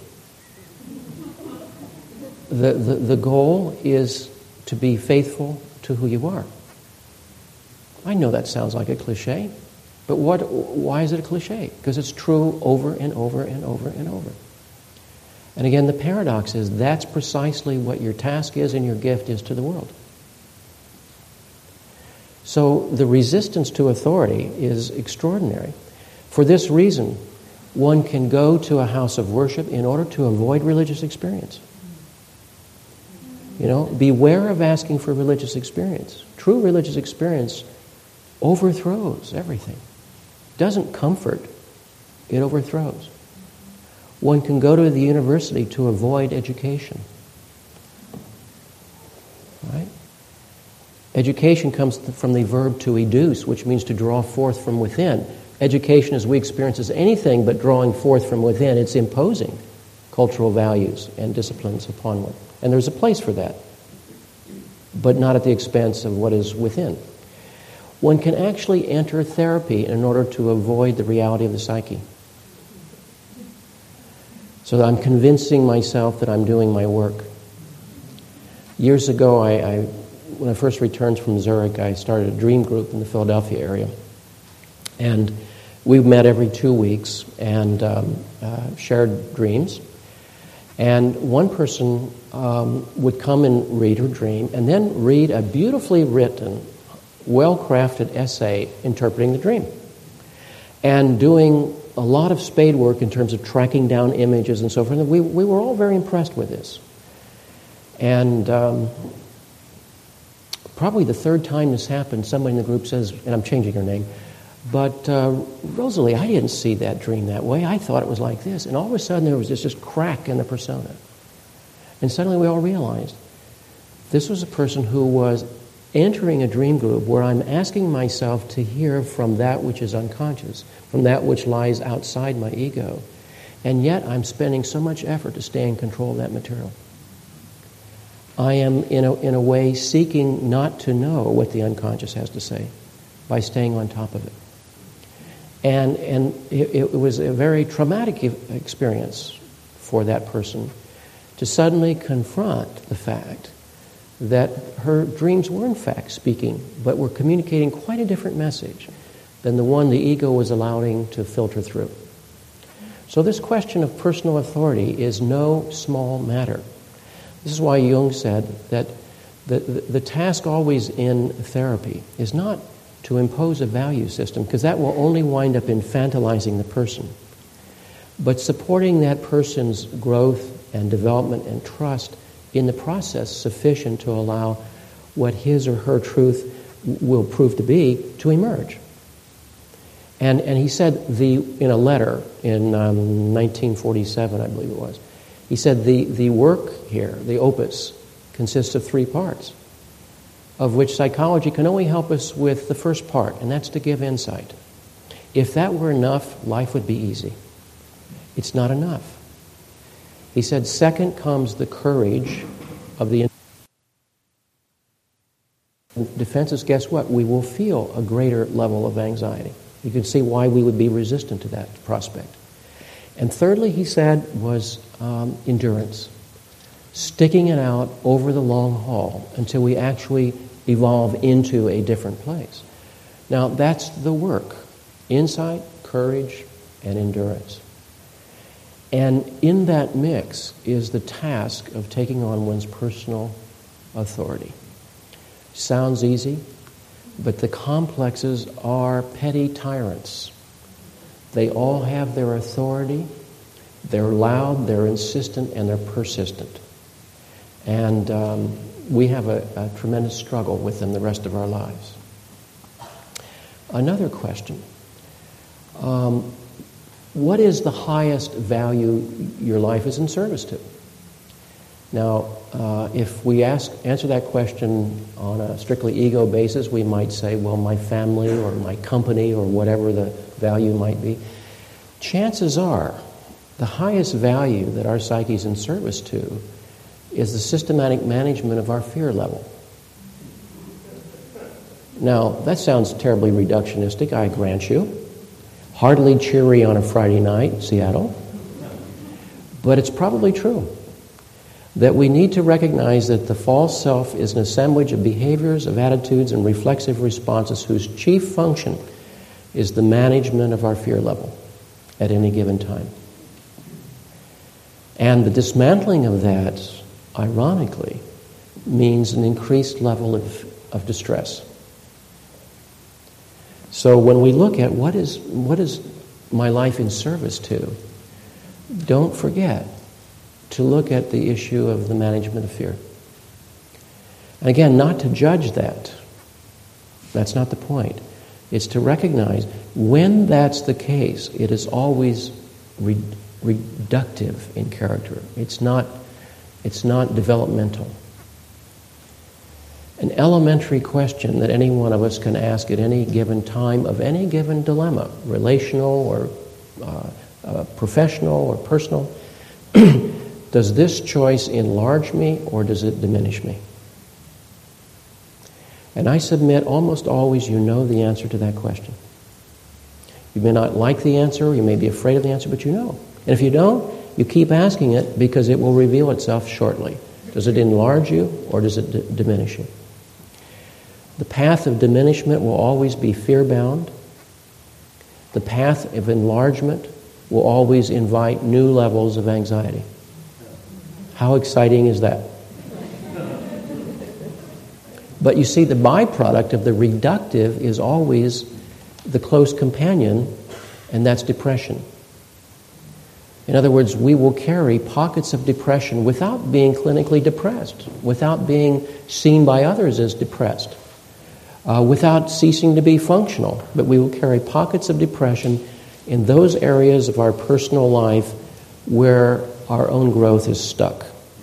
The goal is to be faithful to who you are. I know that sounds like a cliche, but why is it a cliche? Because it's true over and over and over and over. And again, the paradox is that's precisely what your task is and your gift is to the world. So the resistance to authority is extraordinary. For this reason, one can go to a house of worship in order to avoid religious experience. You know, beware of asking for religious experience. True religious experience overthrows everything. Doesn't comfort, it overthrows. One can go to the university to avoid education. Right? Education comes from the verb to educe, which means to draw forth from within. Education, as we experience, is anything but drawing forth from within. It's imposing cultural values and disciplines upon one. And there's a place for that, but not at the expense of what is within. One can actually enter therapy in order to avoid the reality of the psyche. So that I'm convincing myself that I'm doing my work. Years ago, when I first returned from Zurich, I started a dream group in the Philadelphia area. And we met every 2 weeks and shared dreams. And one person would come and read her dream and then read a beautifully written, well-crafted essay interpreting the dream and doing a lot of spade work in terms of tracking down images and so forth. And we were all very impressed with this. And probably the third time this happened, somebody in the group says, and I'm changing her name, but Rosalie, I didn't see that dream that way. I thought it was like this. And all of a sudden there was this crack in the persona. And suddenly we all realized this was a person who was entering a dream group where I'm asking myself to hear from that which is unconscious, from that which lies outside my ego. And yet I'm spending so much effort to stay in control of that material. I am, in a way, seeking not to know what the unconscious has to say by staying on top of it. And it was a very traumatic experience for that person to suddenly confront the fact that her dreams were in fact speaking, but were communicating quite a different message than the one the ego was allowing to filter through. So this question of personal authority is no small matter. This is why Jung said that the task always in therapy is not to impose a value system, because that will only wind up infantilizing the person, but supporting that person's growth and development and trust in the process sufficient to allow what his or her truth will prove to be to emerge. And he said in a letter in 1947, I believe it was, he said the work here, the opus, consists of 3 parts, of which psychology can only help us with the first part, and that's to give insight. If that were enough, life would be easy. It's not enough. He said, second comes the courage of the defenses. Guess what? We will feel a greater level of anxiety. You can see why we would be resistant to that prospect. And thirdly, he said, was endurance. Sticking it out over the long haul until we actually evolve into a different place. Now, that's the work. Insight, courage, and endurance. And in that mix is the task of taking on one's personal authority. Sounds easy, but the complexes are petty tyrants. They all have their authority. They're loud, they're insistent, and they're persistent. And we have a tremendous struggle with them the rest of our lives. Another question. What is the highest value your life is in service to? Now, if we answer that question on a strictly ego basis, we might say, well, my family or my company or whatever the value might be. Chances are the highest value that our psyche is in service to is the systematic management of our fear level. Now, that sounds terribly reductionistic, I grant you. Hardly cheery on a Friday night in Seattle. But it's probably true that we need to recognize that the false self is an assemblage of behaviors, of attitudes, and reflexive responses whose chief function is the management of our fear level at any given time. And the dismantling of that, ironically, means an increased level of distress. So when we look at what is my life in service to, don't forget to look at the issue of the management of fear. And again, not to judge that. That's not the point. It's to recognize when that's the case, it is always reductive in character. It's not developmental. An elementary question that any one of us can ask at any given time of any given dilemma, relational or professional or personal, does this choice enlarge me or does it diminish me? And I submit almost always you know the answer to that question. You may not like the answer, you may be afraid of the answer, but you know. And if you don't, you keep asking it because it will reveal itself shortly. Does it enlarge you or does it diminish you? The path of diminishment will always be fear-bound. The path of enlargement will always invite new levels of anxiety. How exciting is that? But you see, the byproduct of the reductive is always the close companion, and that's depression. In other words, we will carry pockets of depression without being clinically depressed, without being seen by others as depressed, without ceasing to be functional. But we will carry pockets of depression in those areas of our personal life where our own growth is stuck.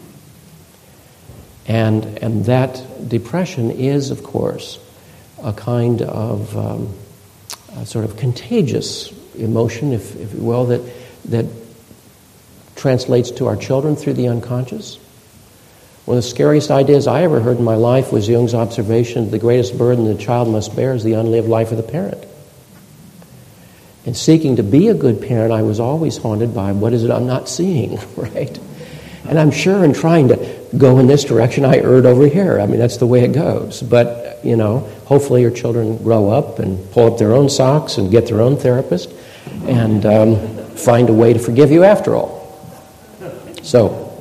And that depression is, of course, a kind of a sort of contagious emotion, if you will, that translates to our children through the unconscious. One of the scariest ideas I ever heard in my life was Jung's observation: the greatest burden the child must bear is the unlived life of the parent. In seeking to be a good parent, I was always haunted by, what is it I'm not seeing, right? And I'm sure in trying to go in this direction, I erred over here. I mean, that's the way it goes. But, hopefully your children grow up and pull up their own socks and get their own therapist and find a way to forgive you after all. So,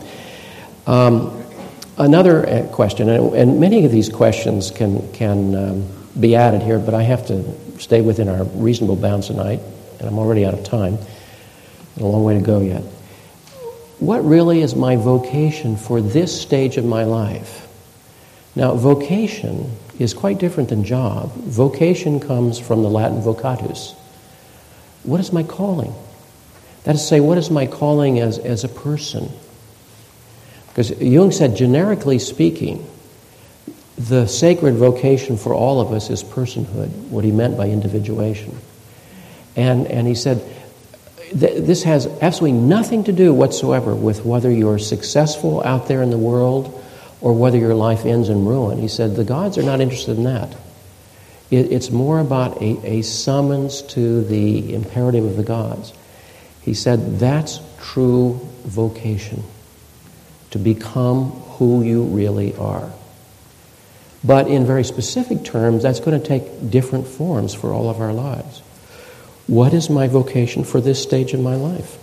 another question, and many of these questions can be added here, but I have to stay within our reasonable bounds tonight, and I'm already out of time. A long way to go yet. What really is my vocation for this stage of my life? Now, vocation is quite different than job. Vocation comes from the Latin vocatus. What is my calling? That is to say, what is my calling as a person? Because Jung said, generically speaking, the sacred vocation for all of us is personhood, what he meant by individuation. And he said, this has absolutely nothing to do whatsoever with whether you're successful out there in the world or whether your life ends in ruin. He said, the gods are not interested in that. It's more about a summons to the imperative of the gods. He said, that's true vocation, to become who you really are. But in very specific terms, that's going to take different forms for all of our lives. What is my vocation for this stage of my life?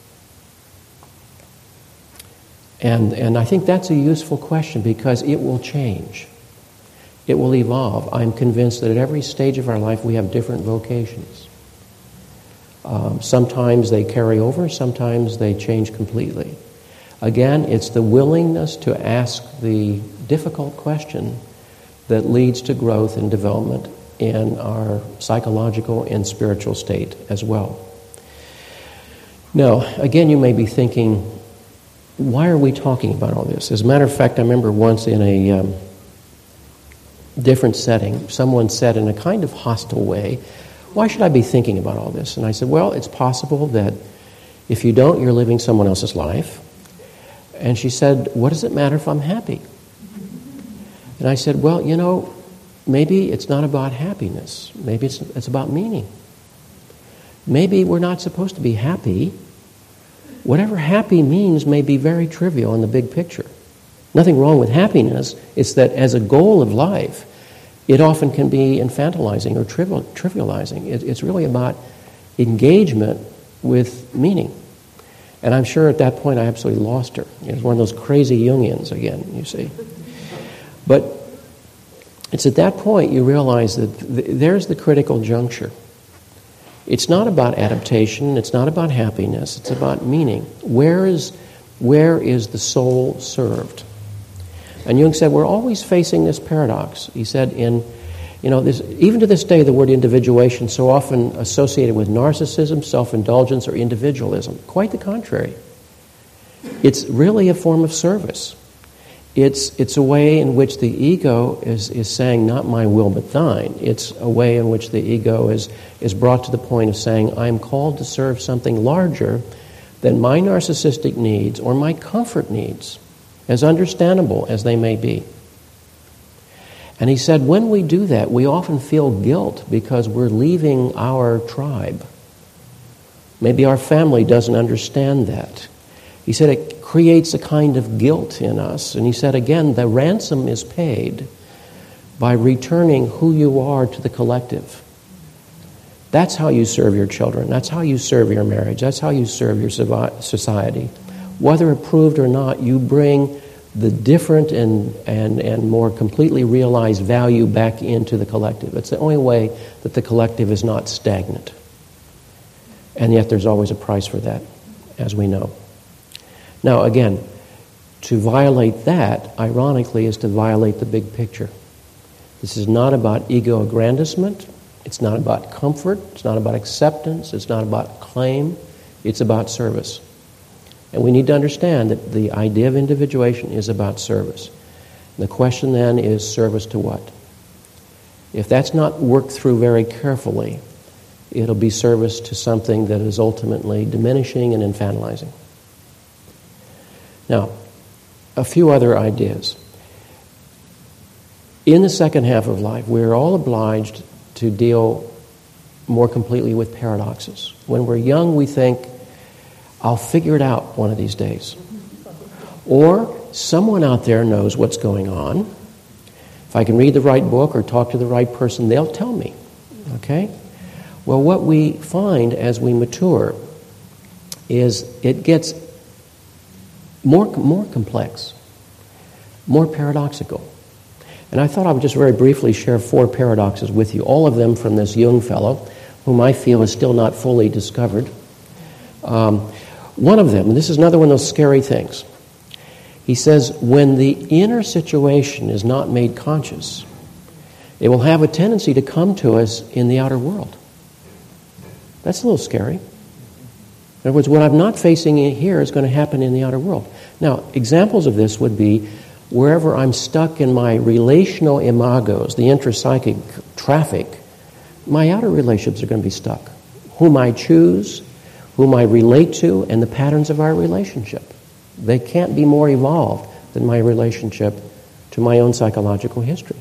And I think that's a useful question because it will change. It will evolve. I'm convinced that at every stage of our life we have different vocations. Sometimes they carry over, sometimes they change completely. Again, it's the willingness to ask the difficult question that leads to growth and development in our psychological and spiritual state as well. Now, again, you may be thinking, why are we talking about all this? As a matter of fact, I remember once in a different setting, someone said in a kind of hostile way, why should I be thinking about all this? And I said, well, it's possible that if you don't, you're living someone else's life. And she said, what does it matter if I'm happy? And I said, well, maybe it's not about happiness. Maybe it's about meaning. Maybe we're not supposed to be happy. Whatever happy means may be very trivial in the big picture. Nothing wrong with happiness. It's that as a goal of life, it often can be infantilizing or trivializing. It's really about engagement with meaning. And I'm sure at that point I absolutely lost her. It was one of those crazy Jungians again, you see. But it's at that point you realize that there's the critical juncture. It's not about adaptation, it's not about happiness, it's about meaning. Where is the soul served? And Jung said we're always facing this paradox. He said even to this day the word individuation is so often associated with narcissism, self-indulgence, or individualism. Quite the contrary. It's really a form of service. It's a way in which the ego is saying, not my will but thine. It's a way in which the ego is brought to the point of saying, I'm called to serve something larger than my narcissistic needs or my comfort needs, as understandable as they may be. And he said, when we do that, we often feel guilt because we're leaving our tribe. Maybe our family doesn't understand that. He said it creates a kind of guilt in us. And he said, again, the ransom is paid by returning who you are to the collective. That's how you serve your children. That's how you serve your marriage. That's how you serve your society. Whether approved or not, you bring the different and more completely realized value back into the collective. It's the only way that the collective is not stagnant. And yet there's always a price for that, as we know. Now, again, to violate that, ironically, is to violate the big picture. This is not about ego aggrandizement. It's not about comfort. It's not about acceptance. It's not about claim. It's about service. And we need to understand that the idea of individuation is about service. And the question then is service to what? If that's not worked through very carefully, it'll be service to something that is ultimately diminishing and infantilizing. Now, a few other ideas. In the second half of life, we're all obliged to deal more completely with paradoxes. When we're young, we think, I'll figure it out one of these days. Or someone out there knows what's going on. If I can read the right book or talk to the right person, they'll tell me. Okay? Well, what we find as we mature is it gets more complex, more paradoxical. And I thought I would just very briefly share 4 paradoxes with you, all of them from this Jung fellow, whom I feel is still not fully discovered. One of them, and this is another one of those scary things, he says, when the inner situation is not made conscious, it will have a tendency to come to us in the outer world. That's a little scary. In other words, what I'm not facing here is going to happen in the outer world. Now, examples of this would be wherever I'm stuck in my relational imagos, the intrapsychic traffic, my outer relationships are going to be stuck. Whom I choose, whom I relate to, and the patterns of our relationship. They can't be more evolved than my relationship to my own psychological history.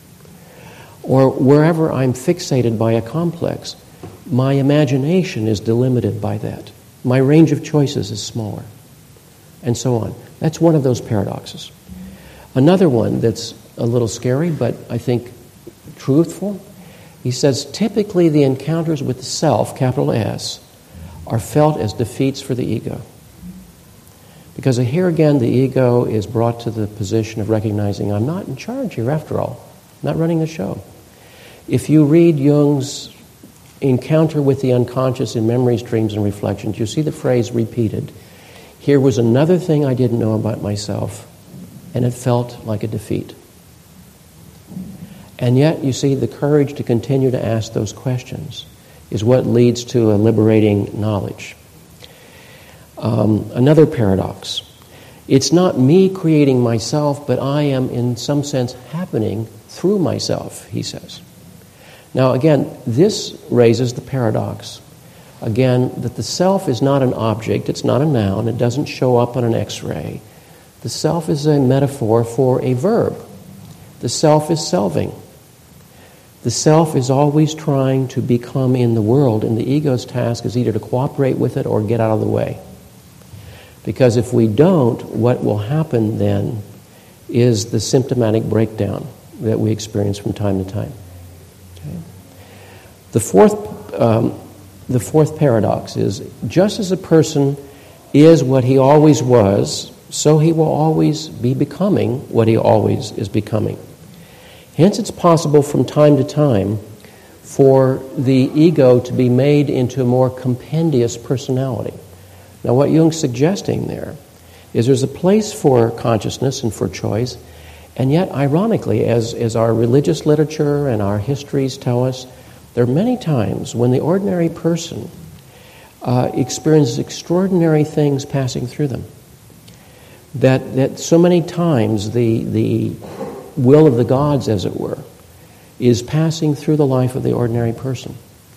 Or wherever I'm fixated by a complex, my imagination is delimited by that. My range of choices is smaller, and so on. That's one of those paradoxes. Another one that's a little scary, but I think truthful, he says, typically the encounters with the self, capital S, are felt as defeats for the ego. Because here again, the ego is brought to the position of recognizing, I'm not in charge here after all. I'm not running the show. If you read Jung's encounter with the unconscious in memories, dreams, and reflections, you see the phrase repeated. Here was another thing I didn't know about myself, and it felt like a defeat. And yet, you see, the courage to continue to ask those questions is what leads to a liberating knowledge. Another paradox. It's not me creating myself, but I am, in some sense, happening through myself, he says. Now, again, this raises the paradox, again, that the self is not an object, it's not a noun, it doesn't show up on an X-ray. The self is a metaphor for a verb. The self is selving. The self is always trying to become in the world, and the ego's task is either to cooperate with it or get out of the way. Because if we don't, what will happen then is the symptomatic breakdown that we experience from time to time. Okay. The fourth paradox is, just as a person is what he always was, so he will always be becoming what he always is becoming. Hence, it's possible from time to time for the ego to be made into a more compendious personality. Now, what Jung's suggesting there is there's a place for consciousness and for choice, and yet, ironically, as our religious literature and our histories tell us, there are many times when the ordinary person experiences extraordinary things passing through them. That so many times the will of the gods, as it were, is passing through the life of the ordinary person.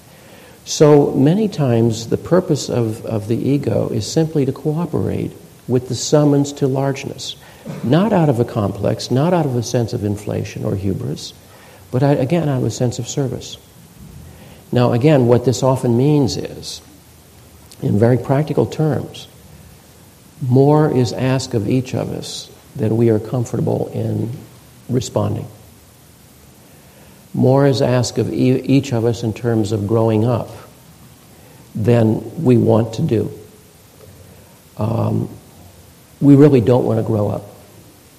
So many times the purpose of the ego is simply to cooperate with the summons to largeness, not out of a complex, not out of a sense of inflation or hubris, but again out of a sense of service. Now again, what this often means is, in very practical terms, more is asked of each of us than we are comfortable in responding. More is asked of each of us in terms of growing up than we want to do. We really don't want to grow up.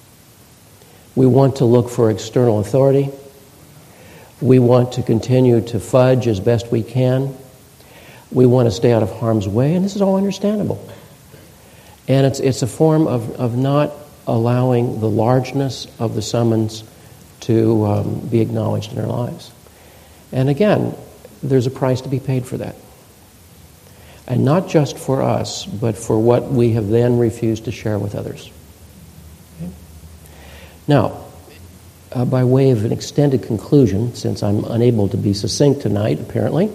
We want to look for external authority. We want to continue to fudge as best we can. We want to stay out of harm's way, and this is all understandable. And it's a form of not allowing the largeness of the summons to be acknowledged in our lives. And again, there's a price to be paid for that. And not just for us, but for what we have then refused to share with others. Okay? Now, by way of an extended conclusion, since I'm unable to be succinct tonight, apparently,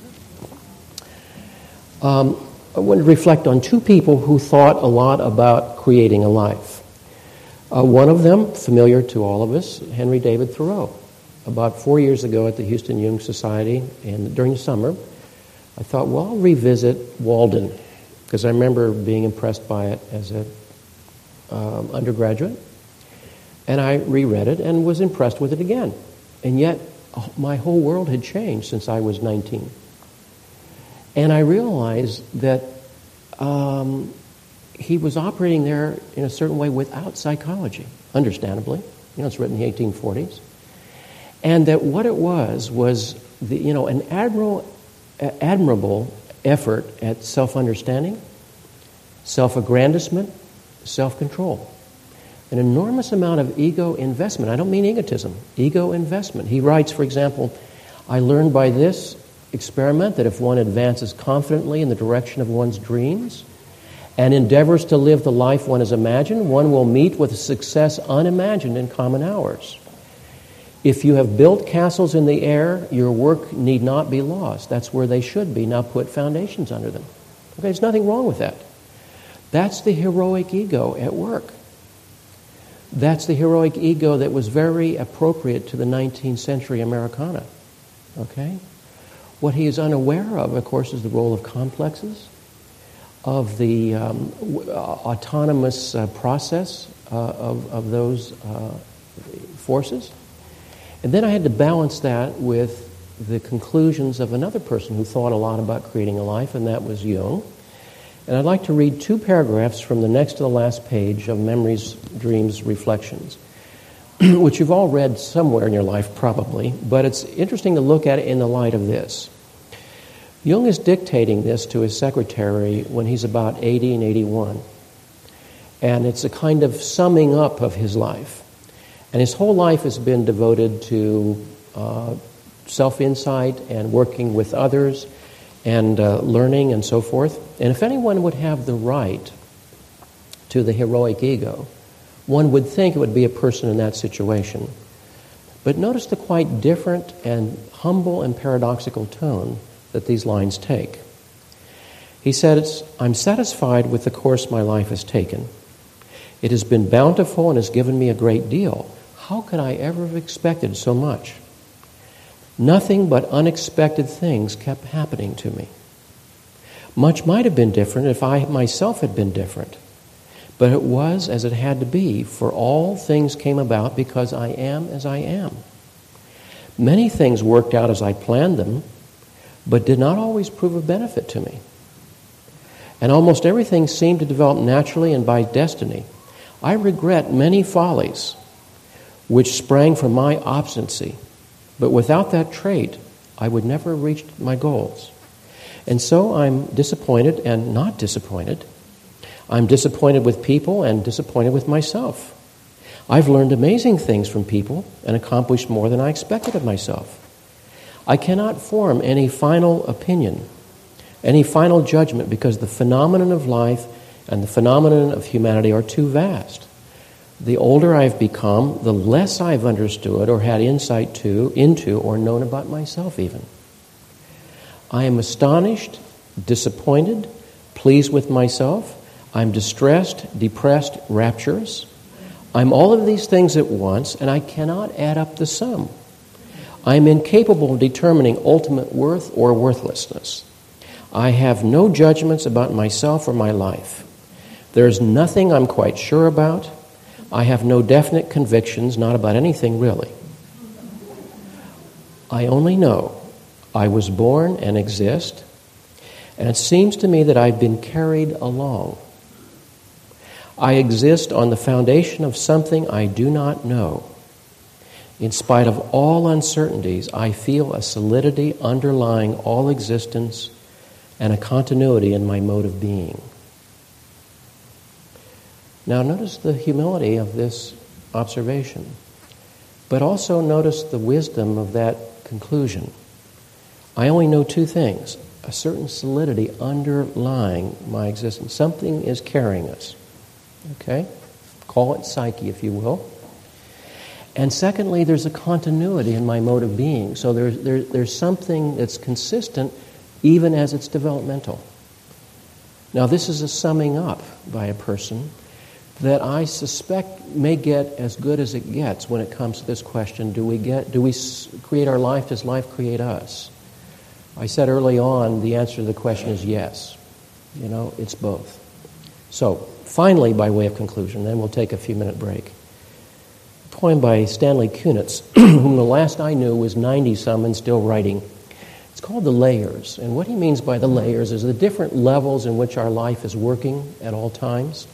I want to reflect on two people who thought a lot about creating a life. One of them, familiar to all of us, Henry David Thoreau. About 4 years ago at the Houston Jung Society, and during the summer, I thought, well, I'll revisit Walden, because I remember being impressed by it as an undergraduate. And I reread it and was impressed with it again. And yet, my whole world had changed since I was 19. And I realized that he was operating there in a certain way without psychology, understandably. You know, it's written in the 1840s. And that what it was an admirable effort at self-understanding, self-aggrandizement, self-control. An enormous amount of ego investment. I don't mean egotism, ego investment. He writes, for example, I learned by this experiment that if one advances confidently in the direction of one's dreams and endeavors to live the life one has imagined, one will meet with a success unimagined in common hours. If you have built castles in the air, your work need not be lost. That's where they should be. Now put foundations under them. Okay, there's nothing wrong with that. That's the heroic ego at work. That's the heroic ego that was very appropriate to the 19th century Americana. Okay? What he is unaware of course, is the role of complexes, of the autonomous process of those forces. And then I had to balance that with the conclusions of another person who thought a lot about creating a life, and that was Jung. And I'd like to read two paragraphs from the next to the last page of Memories, Dreams, Reflections, which you've all read somewhere in your life probably, but it's interesting to look at it in the light of this. Jung is dictating this to his secretary when he's about 80 and 81. And it's a kind of summing up of his life. And his whole life has been devoted to self-insight and working with others and learning and so forth. And if anyone would have the right to the heroic ego, one would think it would be a person in that situation. But notice the quite different and humble and paradoxical tone that these lines take. He says, I'm satisfied with the course my life has taken. It has been bountiful and has given me a great deal. How could I ever have expected so much? Nothing but unexpected things kept happening to me. Much might have been different if I myself had been different. But it was as it had to be, for all things came about because I am as I am. Many things worked out as I planned them, but did not always prove of benefit to me. And almost everything seemed to develop naturally and by destiny. I regret many follies which sprang from my obstinacy, but without that trait, I would never have reached my goals. And so I'm disappointed and not disappointed. I'm disappointed with people and disappointed with myself. I've learned amazing things from people and accomplished more than I expected of myself. I cannot form any final opinion, any final judgment, because the phenomenon of life and the phenomenon of humanity are too vast. The older I've become, the less I've understood or had insight into or known about myself even. I am astonished, disappointed, pleased with myself. I'm distressed, depressed, rapturous. I'm all of these things at once, and I cannot add up the sum. I'm incapable of determining ultimate worth or worthlessness. I have no judgments about myself or my life. There's nothing I'm quite sure about. I have no definite convictions, not about anything really. I only know I was born and exist, and it seems to me that I've been carried along. I exist on the foundation of something I do not know. In spite of all uncertainties, I feel a solidity underlying all existence and a continuity in my mode of being. Now notice the humility of this observation, but also notice the wisdom of that conclusion. I only know two things: a certain solidity underlying my existence. Something is carrying us. Okay? Call it psyche, if you will. And secondly, there's a continuity in my mode of being. So there's something that's consistent even as it's developmental. Now, this is a summing up by a person that I suspect may get as good as it gets when it comes to this question: do we create our life? Does life create us? I said early on the answer to the question is yes. It's both. So, finally, by way of conclusion, then we'll take a few-minute break. A poem by Stanley Kunitz, whom the last I knew was 90-some and still writing. It's called The Layers, and what he means by the layers is the different levels in which our life is working at all times.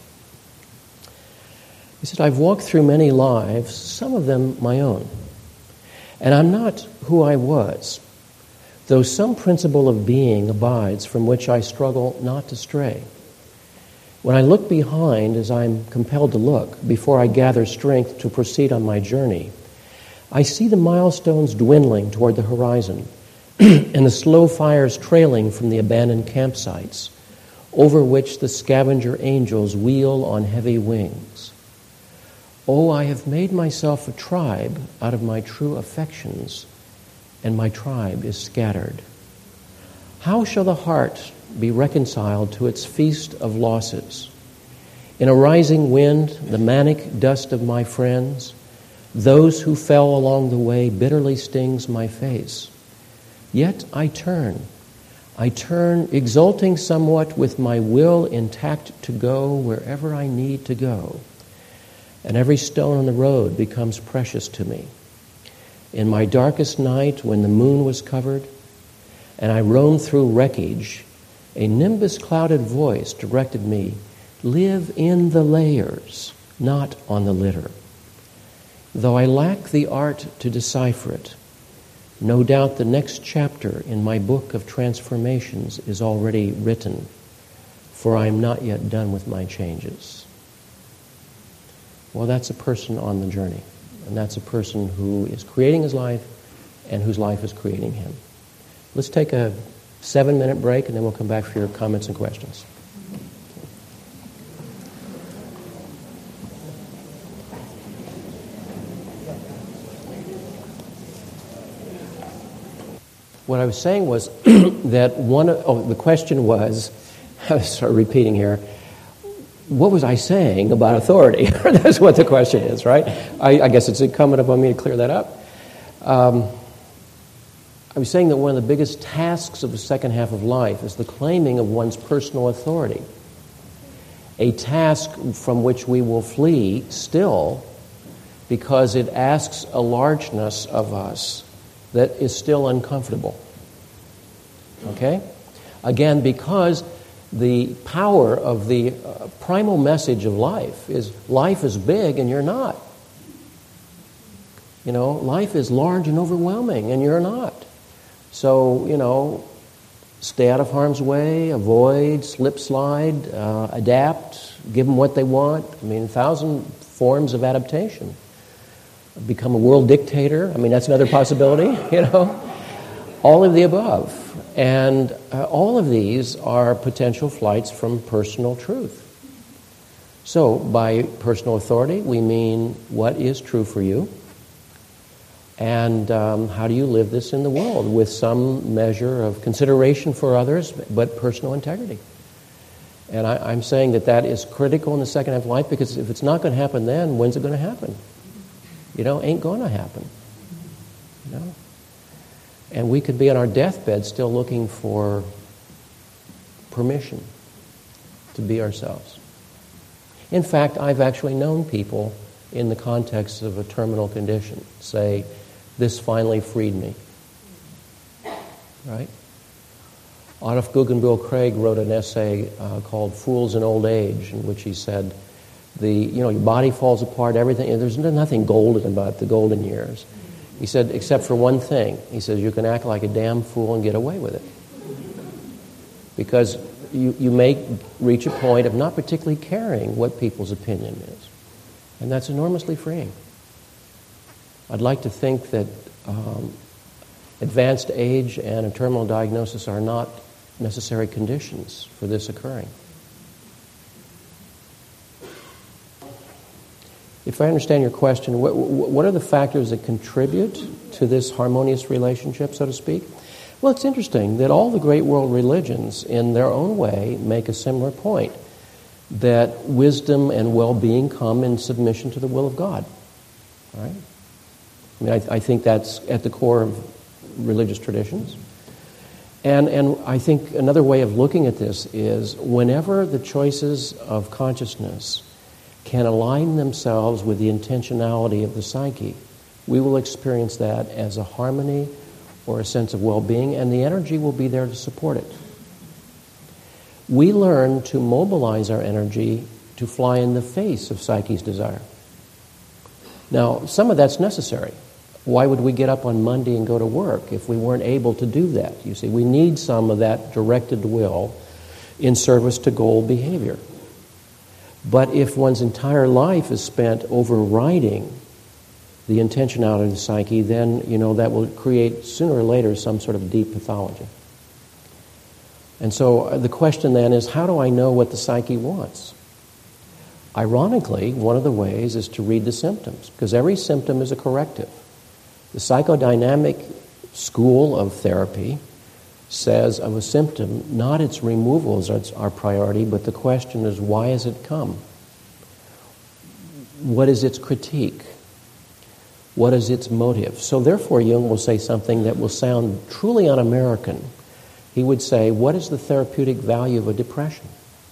He said, I've walked through many lives, some of them my own, and I'm not who I was, though some principle of being abides from which I struggle not to stray. When I look behind, as I'm compelled to look, before I gather strength to proceed on my journey, I see the milestones dwindling toward the horizon and the slow fires trailing from the abandoned campsites, over which the scavenger angels wheel on heavy wings. Oh, I have made myself a tribe out of my true affections, and my tribe is scattered. How shall the heart be reconciled to its feast of losses? In a rising wind, the manic dust of my friends, those who fell along the way, bitterly stings my face. Yet I turn, exulting somewhat with my will intact to go wherever I need to go. And every stone on the road becomes precious to me. In my darkest night, when the moon was covered, and I roamed through wreckage, a nimbus-clouded voice directed me, live in the layers, not on the litter. Though I lack the art to decipher it, no doubt the next chapter in my book of transformations is already written, for I am not yet done with my changes. Well, that's a person on the journey, and that's a person who is creating his life and whose life is creating him. Let's take a 7-minute break, and then we'll come back for your comments and questions. What I was saying was that the question was, I'll start repeating here, what was I saying about authority? That's what the question is, right? I guess it's incumbent upon me to clear that up. I was saying that one of the biggest tasks of the second half of life is the claiming of one's personal authority. A task from which we will flee still because it asks a largeness of us that is still uncomfortable. Okay? Again, because the power of the primal message of life is big and you're not. Life is large and overwhelming and you're not. So, stay out of harm's way, avoid, slip slide, adapt, give them what they want. 1,000 forms of adaptation. Become a world dictator. That's another possibility, All of the above. And all of these are potential flights from personal truth. So, by personal authority, we mean what is true for you, and how do you live this in the world with some measure of consideration for others, but personal integrity. And I'm saying that is critical in the second half of life, because if it's not going to happen then, when's it going to happen? Ain't going to happen. And we could be on our deathbed still looking for permission to be ourselves. In fact, I've actually known people in the context of a terminal condition say, this finally freed me. Right? Adolf Guggenbill Craig wrote an essay called Fools in Old Age, in which he said, Your body falls apart, everything. There's nothing golden about the golden years. He said, except for one thing. He says, you can act like a damn fool and get away with it. Because you may reach a point of not particularly caring what people's opinion is. And that's enormously freeing. I'd like to think that advanced age and a terminal diagnosis are not necessary conditions for this occurring. If I understand your question, what are the factors that contribute to this harmonious relationship, so to speak? Well, it's interesting that all the great world religions, in their own way, make a similar point, that wisdom and well-being come in submission to the will of God. Right? I mean, I think that's at the core of religious traditions. And I think another way of looking at this is whenever the choices of consciousness can align themselves with the intentionality of the psyche, we will experience that as a harmony or a sense of well-being, and the energy will be there to support it. We learn to mobilize our energy to fly in the face of psyche's desire. Now, some of that's necessary. Why would we get up on Monday and go to work if we weren't able to do that? You see, we need some of that directed will in service to goal behavior. But if one's entire life is spent overriding the intentionality of the psyche, then, that will create sooner or later some sort of deep pathology. And so the question then is, how do I know what the psyche wants? Ironically, one of the ways is to read the symptoms, because every symptom is a corrective. The psychodynamic school of therapy says of a symptom, not its removal is our priority, but the question is, why has it come? What is its critique? What is its motive? So therefore, Jung will say something that will sound truly un-American. He would say, what is the therapeutic value of a depression?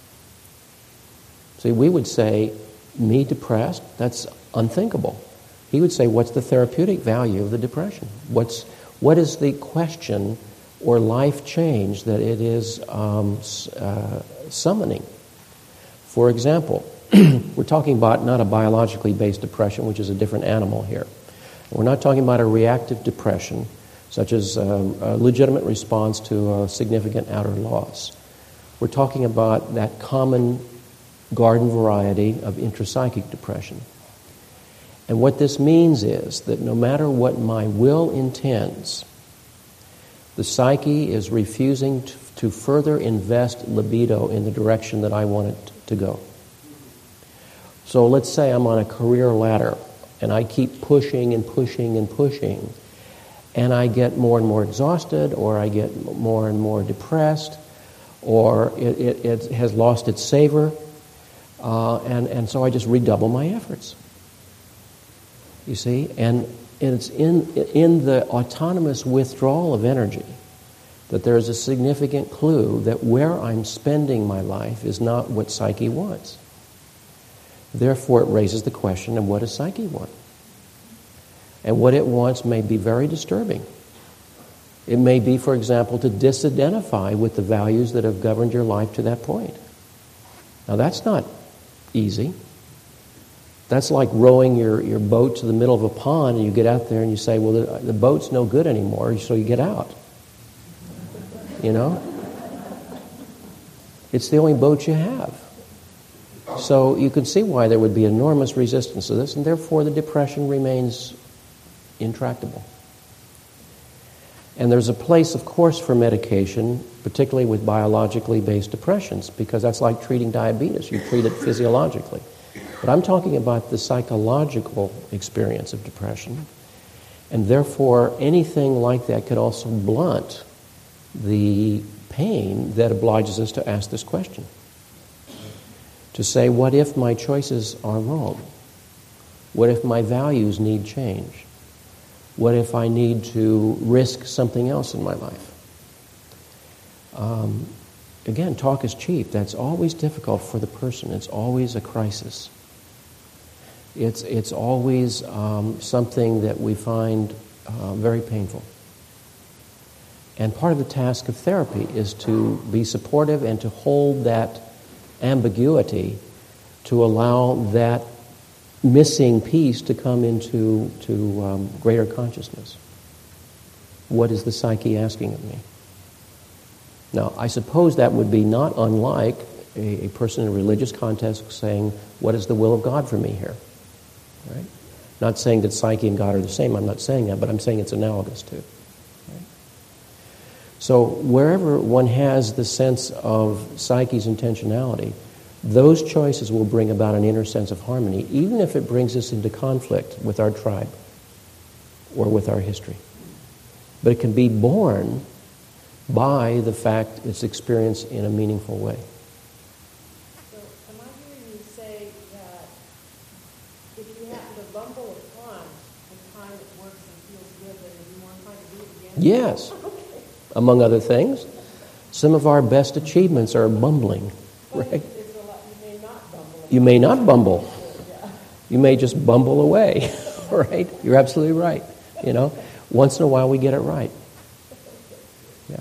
See, we would say, me depressed? That's unthinkable. He would say, what's the therapeutic value of the depression? What is the question or life change that it is summoning? For example, we're talking about not a biologically based depression, which is a different animal here. We're not talking about a reactive depression, such as a legitimate response to a significant outer loss. We're talking about that common garden variety of intrapsychic depression. And what this means is that no matter what my will intends, the psyche is refusing to further invest libido in the direction that I want it to go. So let's say I'm on a career ladder, and I keep pushing and pushing and pushing, and I get more and more exhausted, or I get more and more depressed, or it has lost its savor, and so I just redouble my efforts. You see? And it's in the autonomous withdrawal of energy that there is a significant clue that where I'm spending my life is not what psyche wants. Therefore, it raises the question of what does psyche want? And what it wants may be very disturbing. It may be, for example, to disidentify with the values that have governed your life to that point. Now, that's not easy. That's like rowing your boat to the middle of a pond, and you get out there and you say, well, the boat's no good anymore, so you get out. It's the only boat you have. So you can see why there would be enormous resistance to this, and therefore the depression remains intractable. And there's a place, of course, for medication, particularly with biologically based depressions, because that's like treating diabetes. You treat it physiologically. But I'm talking about the psychological experience of depression, and therefore anything like that could also blunt the pain that obliges us to ask this question. To say, what if my choices are wrong? What if my values need change? What if I need to risk something else in my life? Again, talk is cheap. That's always difficult for the person. It's always a crisis. It's always something that we find very painful. And part of the task of therapy is to be supportive and to hold that ambiguity to allow that missing piece to come into greater consciousness. What is the psyche asking of me? Now, I suppose that would be not unlike a person in a religious context saying, what is the will of God for me here? Right? Not saying that psyche and God are the same. I'm not saying that, but I'm saying it's analogous to. Right? So wherever one has the sense of psyche's intentionality, those choices will bring about an inner sense of harmony, even if it brings us into conflict with our tribe or with our history. But it can be born by the fact it's experienced in a meaningful way. So am I hearing you say that if you happen to bumble upon a time that works and feels good, that it'd be more inclined to do it again? Yes. Okay. Among other things, some of our best achievements are bumbling. But right? it's a lot, you may not bumble. You may not bumble. Yeah. You may just bumble away. Right? You're absolutely right. You know, once in a while we get it right. Yeah.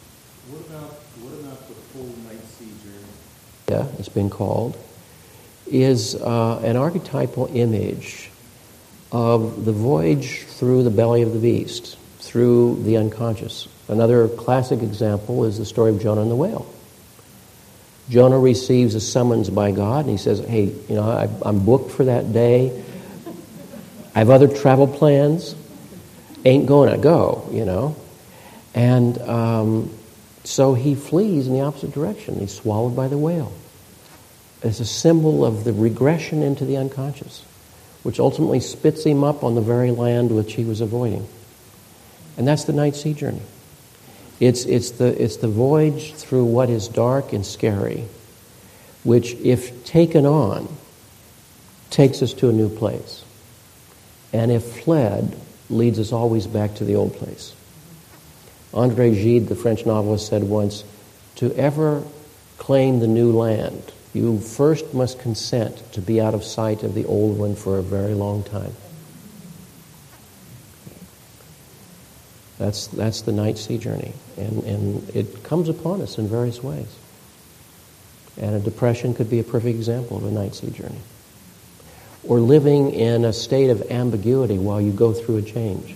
What about the full night sea journey? Yeah, it's been called, is an archetypal image of the voyage through the belly of the beast, through the unconscious. Another classic example is the story of Jonah and the whale. Jonah receives a summons by God, and he says, hey, you know, I'm booked for that day. I have other travel plans. Ain't gonna go, you know. And so he flees in the opposite direction. He's swallowed by the whale. It's a symbol of the regression into the unconscious, which ultimately spits him up on the very land which he was avoiding. And that's the night sea journey. It's the voyage through what is dark and scary, which, if taken on, takes us to a new place. And if fled, leads us always back to the old place. André Gide, the French novelist, said once, to ever claim the new land, you first must consent to be out of sight of the old one for a very long time. That's the night sea journey. And it comes upon us in various ways. And a depression could be a perfect example of a night sea journey. Or living in a state of ambiguity while you go through a change.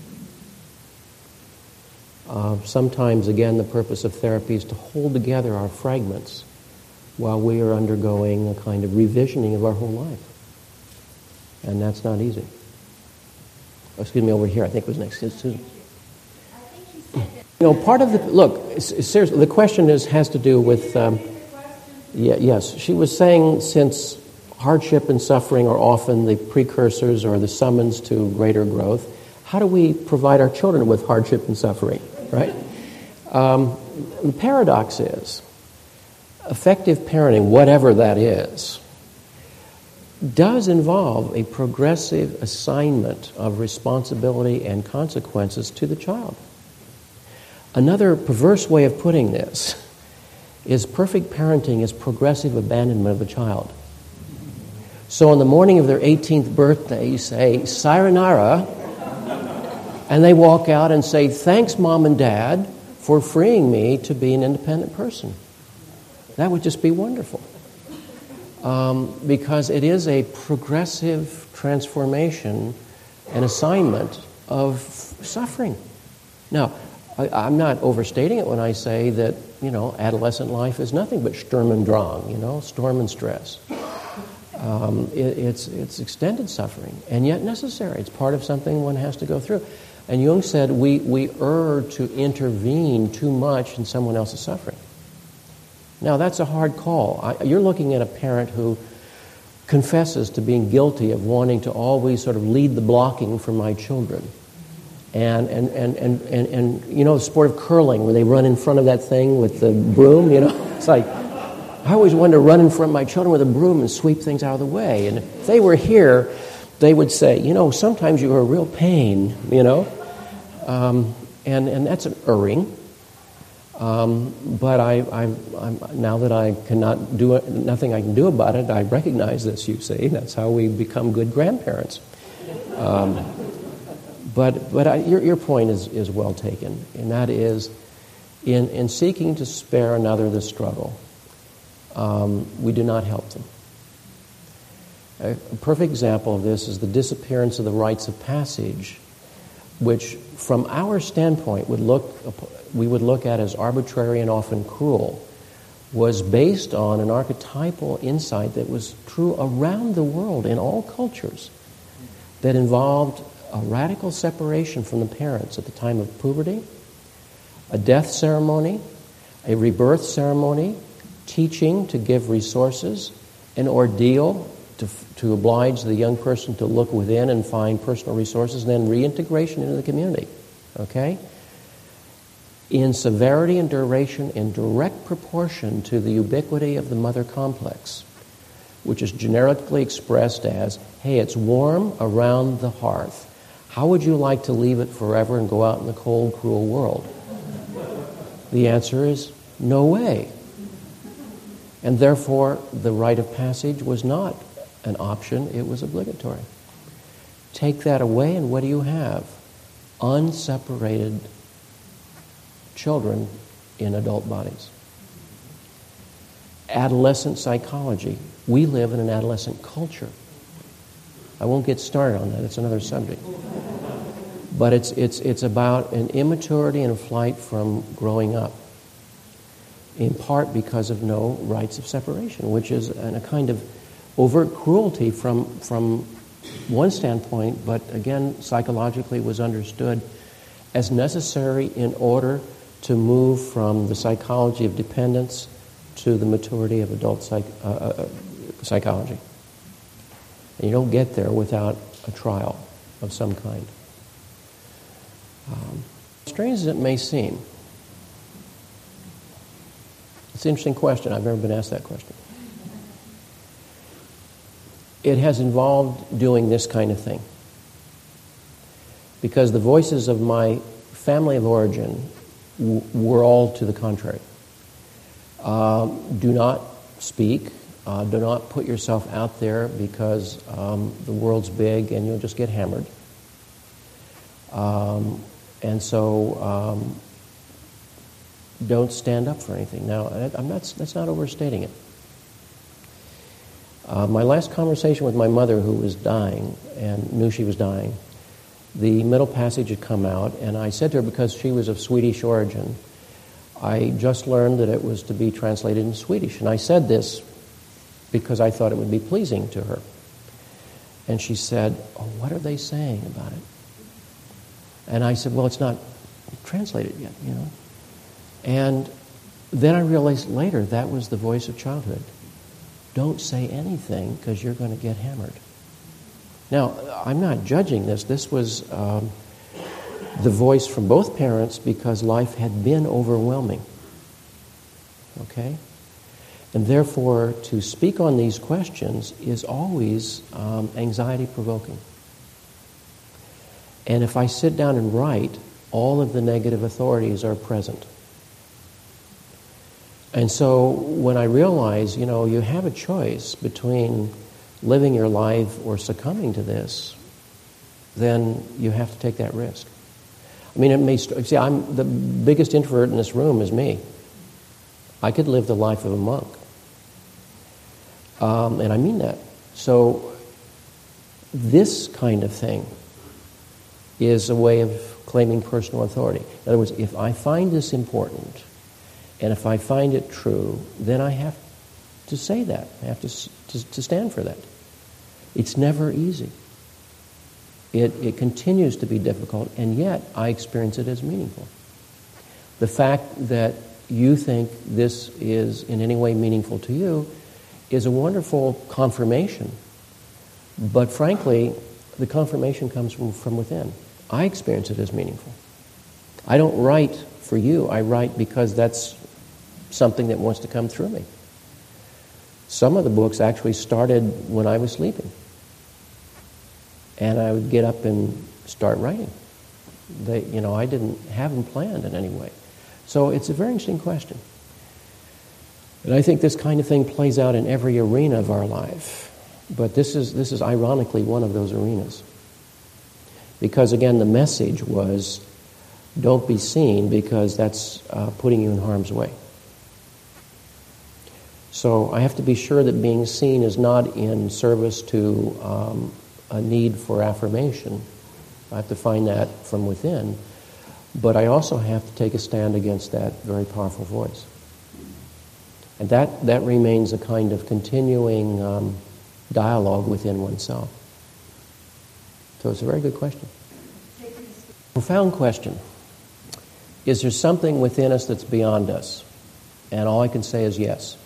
Sometimes, again, the purpose of therapy is to hold together our fragments while we are undergoing a kind of revisioning of our whole life. And that's not easy. Oh, excuse me, over here, I think it was next to Susan. You know, part of the, look, seriously, the question has to do with, yes, she was saying since hardship and suffering are often the precursors or the summons to greater growth, how do we provide our children with hardship and suffering, right? The paradox is, effective parenting, whatever that is, does involve a progressive assignment of responsibility and consequences to the child. Another perverse way of putting this is perfect parenting is progressive abandonment of the child. So on the morning of their 18th birthday, you say, Sayonara, and they walk out and say, thanks, Mom and Dad, for freeing me to be an independent person. That would just be wonderful. Because it is a progressive transformation and assignment of suffering. Now, I'm not overstating it when I say that, you know, adolescent life is nothing but Sturm und Drang, you know, storm and stress. It's extended suffering, and yet necessary. It's part of something one has to go through. And Jung said we err to intervene too much in someone else's suffering. Now, that's a hard call. You're looking at a parent who confesses to being guilty of wanting to always sort of lead the blocking for my children. And you know, the sport of curling, where they run in front of that thing with the broom, you know? It's like, I always wanted to run in front of my children with a broom and sweep things out of the way. And if they were here, they would say, you know, sometimes you are a real pain, you know? And that's an erring. But I'm now that I cannot do it, nothing I can do about it, I recognize this, you see. That's how we become good grandparents. But your point is well taken, and that is, in seeking to spare another the struggle, we do not help them. A perfect example of this is the disappearance of the rites of passage, which from our standpoint we would look at as arbitrary and often cruel, was based on an archetypal insight that was true around the world in all cultures, that involved a radical separation from the parents at the time of puberty, a death ceremony, a rebirth ceremony, teaching to give resources, an ordeal to oblige the young person to look within and find personal resources, and then reintegration into the community. Okay? In severity and duration, in direct proportion to the ubiquity of the mother complex, which is generically expressed as, hey, it's warm around the hearth. How would you like to leave it forever and go out in the cold, cruel world? The answer is no way. And therefore, the rite of passage was not an option, it was obligatory. Take that away, and what do you have? Unseparated children in adult bodies. Adolescent psychology. We live in an adolescent culture. I won't get started on that, it's another subject. But it's about an immaturity and a flight from growing up, in part because of no rites of separation, which is a kind of overt cruelty from one standpoint, but again, psychologically was understood as necessary in order to move from the psychology of dependence to the maturity of adult psychology. And you don't get there without a trial of some kind. Strange as it may seem, it's an interesting question. I've never been asked that question. It has involved doing this kind of thing. Because the voices of my family of origin were all to the contrary. Do not speak. Do not put yourself out there because the world's big and you'll just get hammered. And so don't stand up for anything. Now, that's not overstating it. My last conversation with my mother, who was dying and knew she was dying, the middle passage had come out, and I said to her, because she was of Swedish origin, I just learned that it was to be translated in Swedish. And I said this because I thought it would be pleasing to her. And she said, oh, what are they saying about it? And I said, well, it's not translated yet, you know. And then I realized later that was the voice of childhood. Don't say anything because you're going to get hammered. Now, I'm not judging this. This was the voice from both parents because life had been overwhelming. Okay? And therefore, to speak on these questions is always anxiety-provoking. And if I sit down and write, all of the negative authorities are present. And so when I realize, you know, you have a choice between living your life or succumbing to this, then you have to take that risk. I mean, it may see, I'm the biggest introvert in this room is me. I could live the life of a monk. And I mean that. So this kind of thing is a way of claiming personal authority. In other words, if I find this important, and if I find it true, then I have to say that. I have to stand for that. It's never easy. It continues to be difficult, and yet I experience it as meaningful. The fact that you think this is in any way meaningful to you is a wonderful confirmation. But frankly, the confirmation comes from within. I experience it as meaningful. I don't write for you. I write because that's something that wants to come through me. Some of the books actually started when I was sleeping. And I would get up and start writing. I didn't have them planned in any way. So it's a very interesting question. And I think this kind of thing plays out in every arena of our life. But this is ironically one of those arenas. Because again, the message was, don't be seen because that's putting you in harm's way. So I have to be sure that being seen is not in service to a need for affirmation. I have to find that from within. But I also have to take a stand against that very powerful voice. And that remains a kind of continuing dialogue within oneself. So it's a very good question. Profound question. Is there something within us that's beyond us? And all I can say is yes.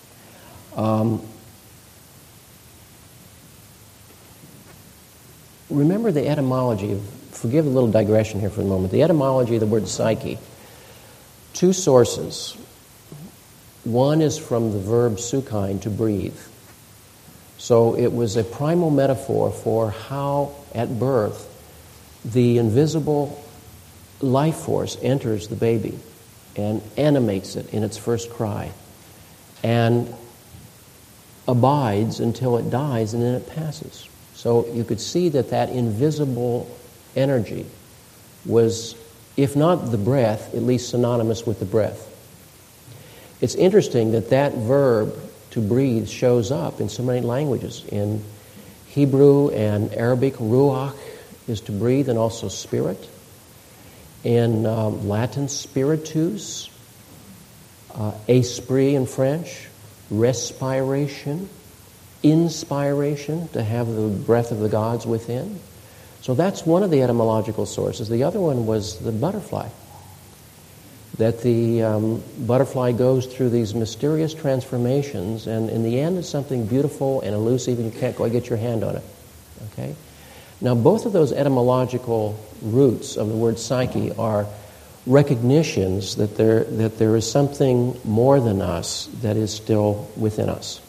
Remember the etymology, forgive a little digression here for a moment, the etymology of the word psyche. Two sources. One is from the verb sukain, to breathe. So it was a primal metaphor for how, at birth, the invisible life force enters the baby and animates it in its first cry and abides until it dies, and then it passes. So you could see that invisible energy was, if not the breath, at least synonymous with the breath. It's interesting that verb, to breathe, shows up in so many languages. In Hebrew and Arabic, ruach is to breathe, and also spirit. In Latin, spiritus. Esprit in French, respiration. Inspiration, to have the breath of the gods within. So that's one of the etymological sources. The other one was the butterfly. That the butterfly goes through these mysterious transformations, and in the end it's something beautiful and elusive, and you can't quite get your hand on it. Okay? Now both of those etymological roots of the word psyche are recognitions that there is something more than us that is still within us.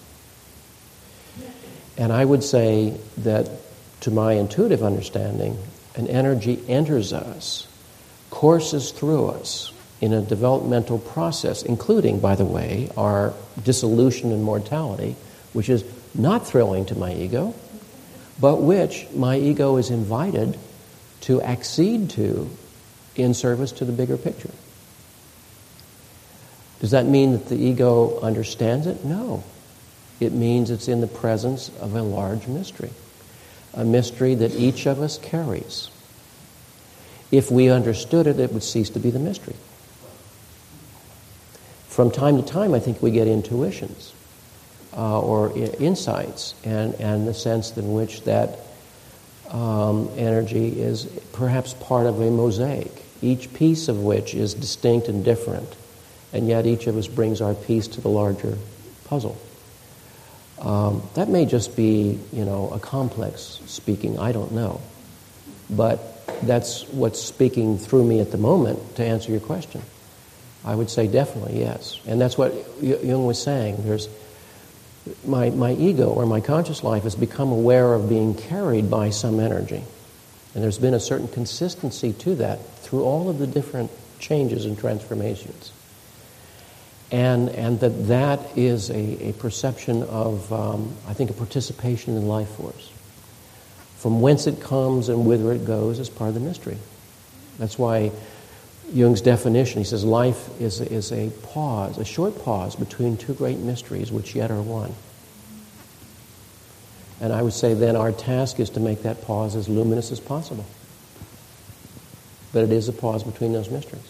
And I would say that, to my intuitive understanding, an energy enters us, courses through us in a developmental process, including, by the way, our dissolution and mortality, which is not thrilling to my ego, but which my ego is invited to accede to in service to the bigger picture. Does that mean that the ego understands it? No. It means it's in the presence of a large mystery, a mystery that each of us carries. If we understood it, it would cease to be the mystery. From time to time, I think we get intuitions or insights, and the sense in which that energy is perhaps part of a mosaic, each piece of which is distinct and different, and yet each of us brings our piece to the larger puzzle. That may just be, a complex speaking, I don't know. But that's what's speaking through me at the moment to answer your question. I would say definitely yes. And that's what Jung was saying. There's my ego or my conscious life has become aware of being carried by some energy. And there's been a certain consistency to that through all of the different changes and transformations. And that is a perception of, I think, a participation in life force. From whence it comes and whither it goes is part of the mystery. That's why Jung's definition, he says, life is a pause, a short pause between two great mysteries which yet are one. And I would say then our task is to make that pause as luminous as possible. But it is a pause between those mysteries.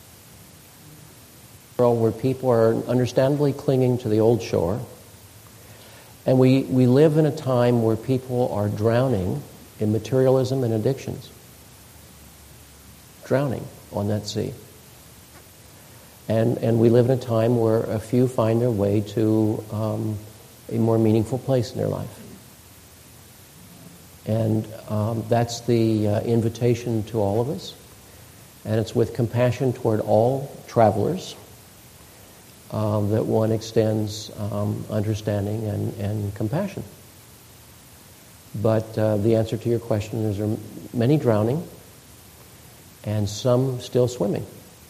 Where people are understandably clinging to the old shore. And we live in a time where people are drowning in materialism and addictions. Drowning on that sea. And we live in a time where a few find their way to a more meaningful place in their life. And that's the invitation to all of us. And it's with compassion toward all travelers that one extends understanding and compassion. But the answer to your question is there are many drowning and some still swimming.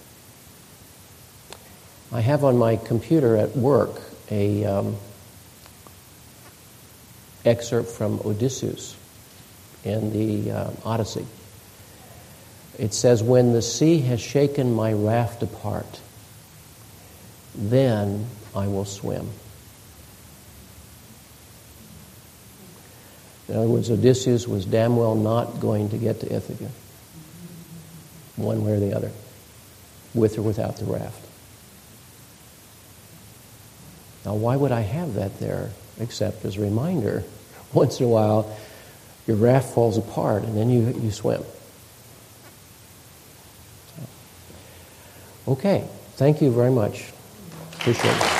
I have on my computer at work a excerpt from Odysseus in the Odyssey. It says, "When the sea has shaken my raft apart, then I will swim." In other words, Odysseus was damn well not going to get to Ithaca, one way or the other, with or without the raft. Now, why would I have that there, except as a reminder, once in a while, your raft falls apart and then you swim. Okay, thank you very much. Appreciate it.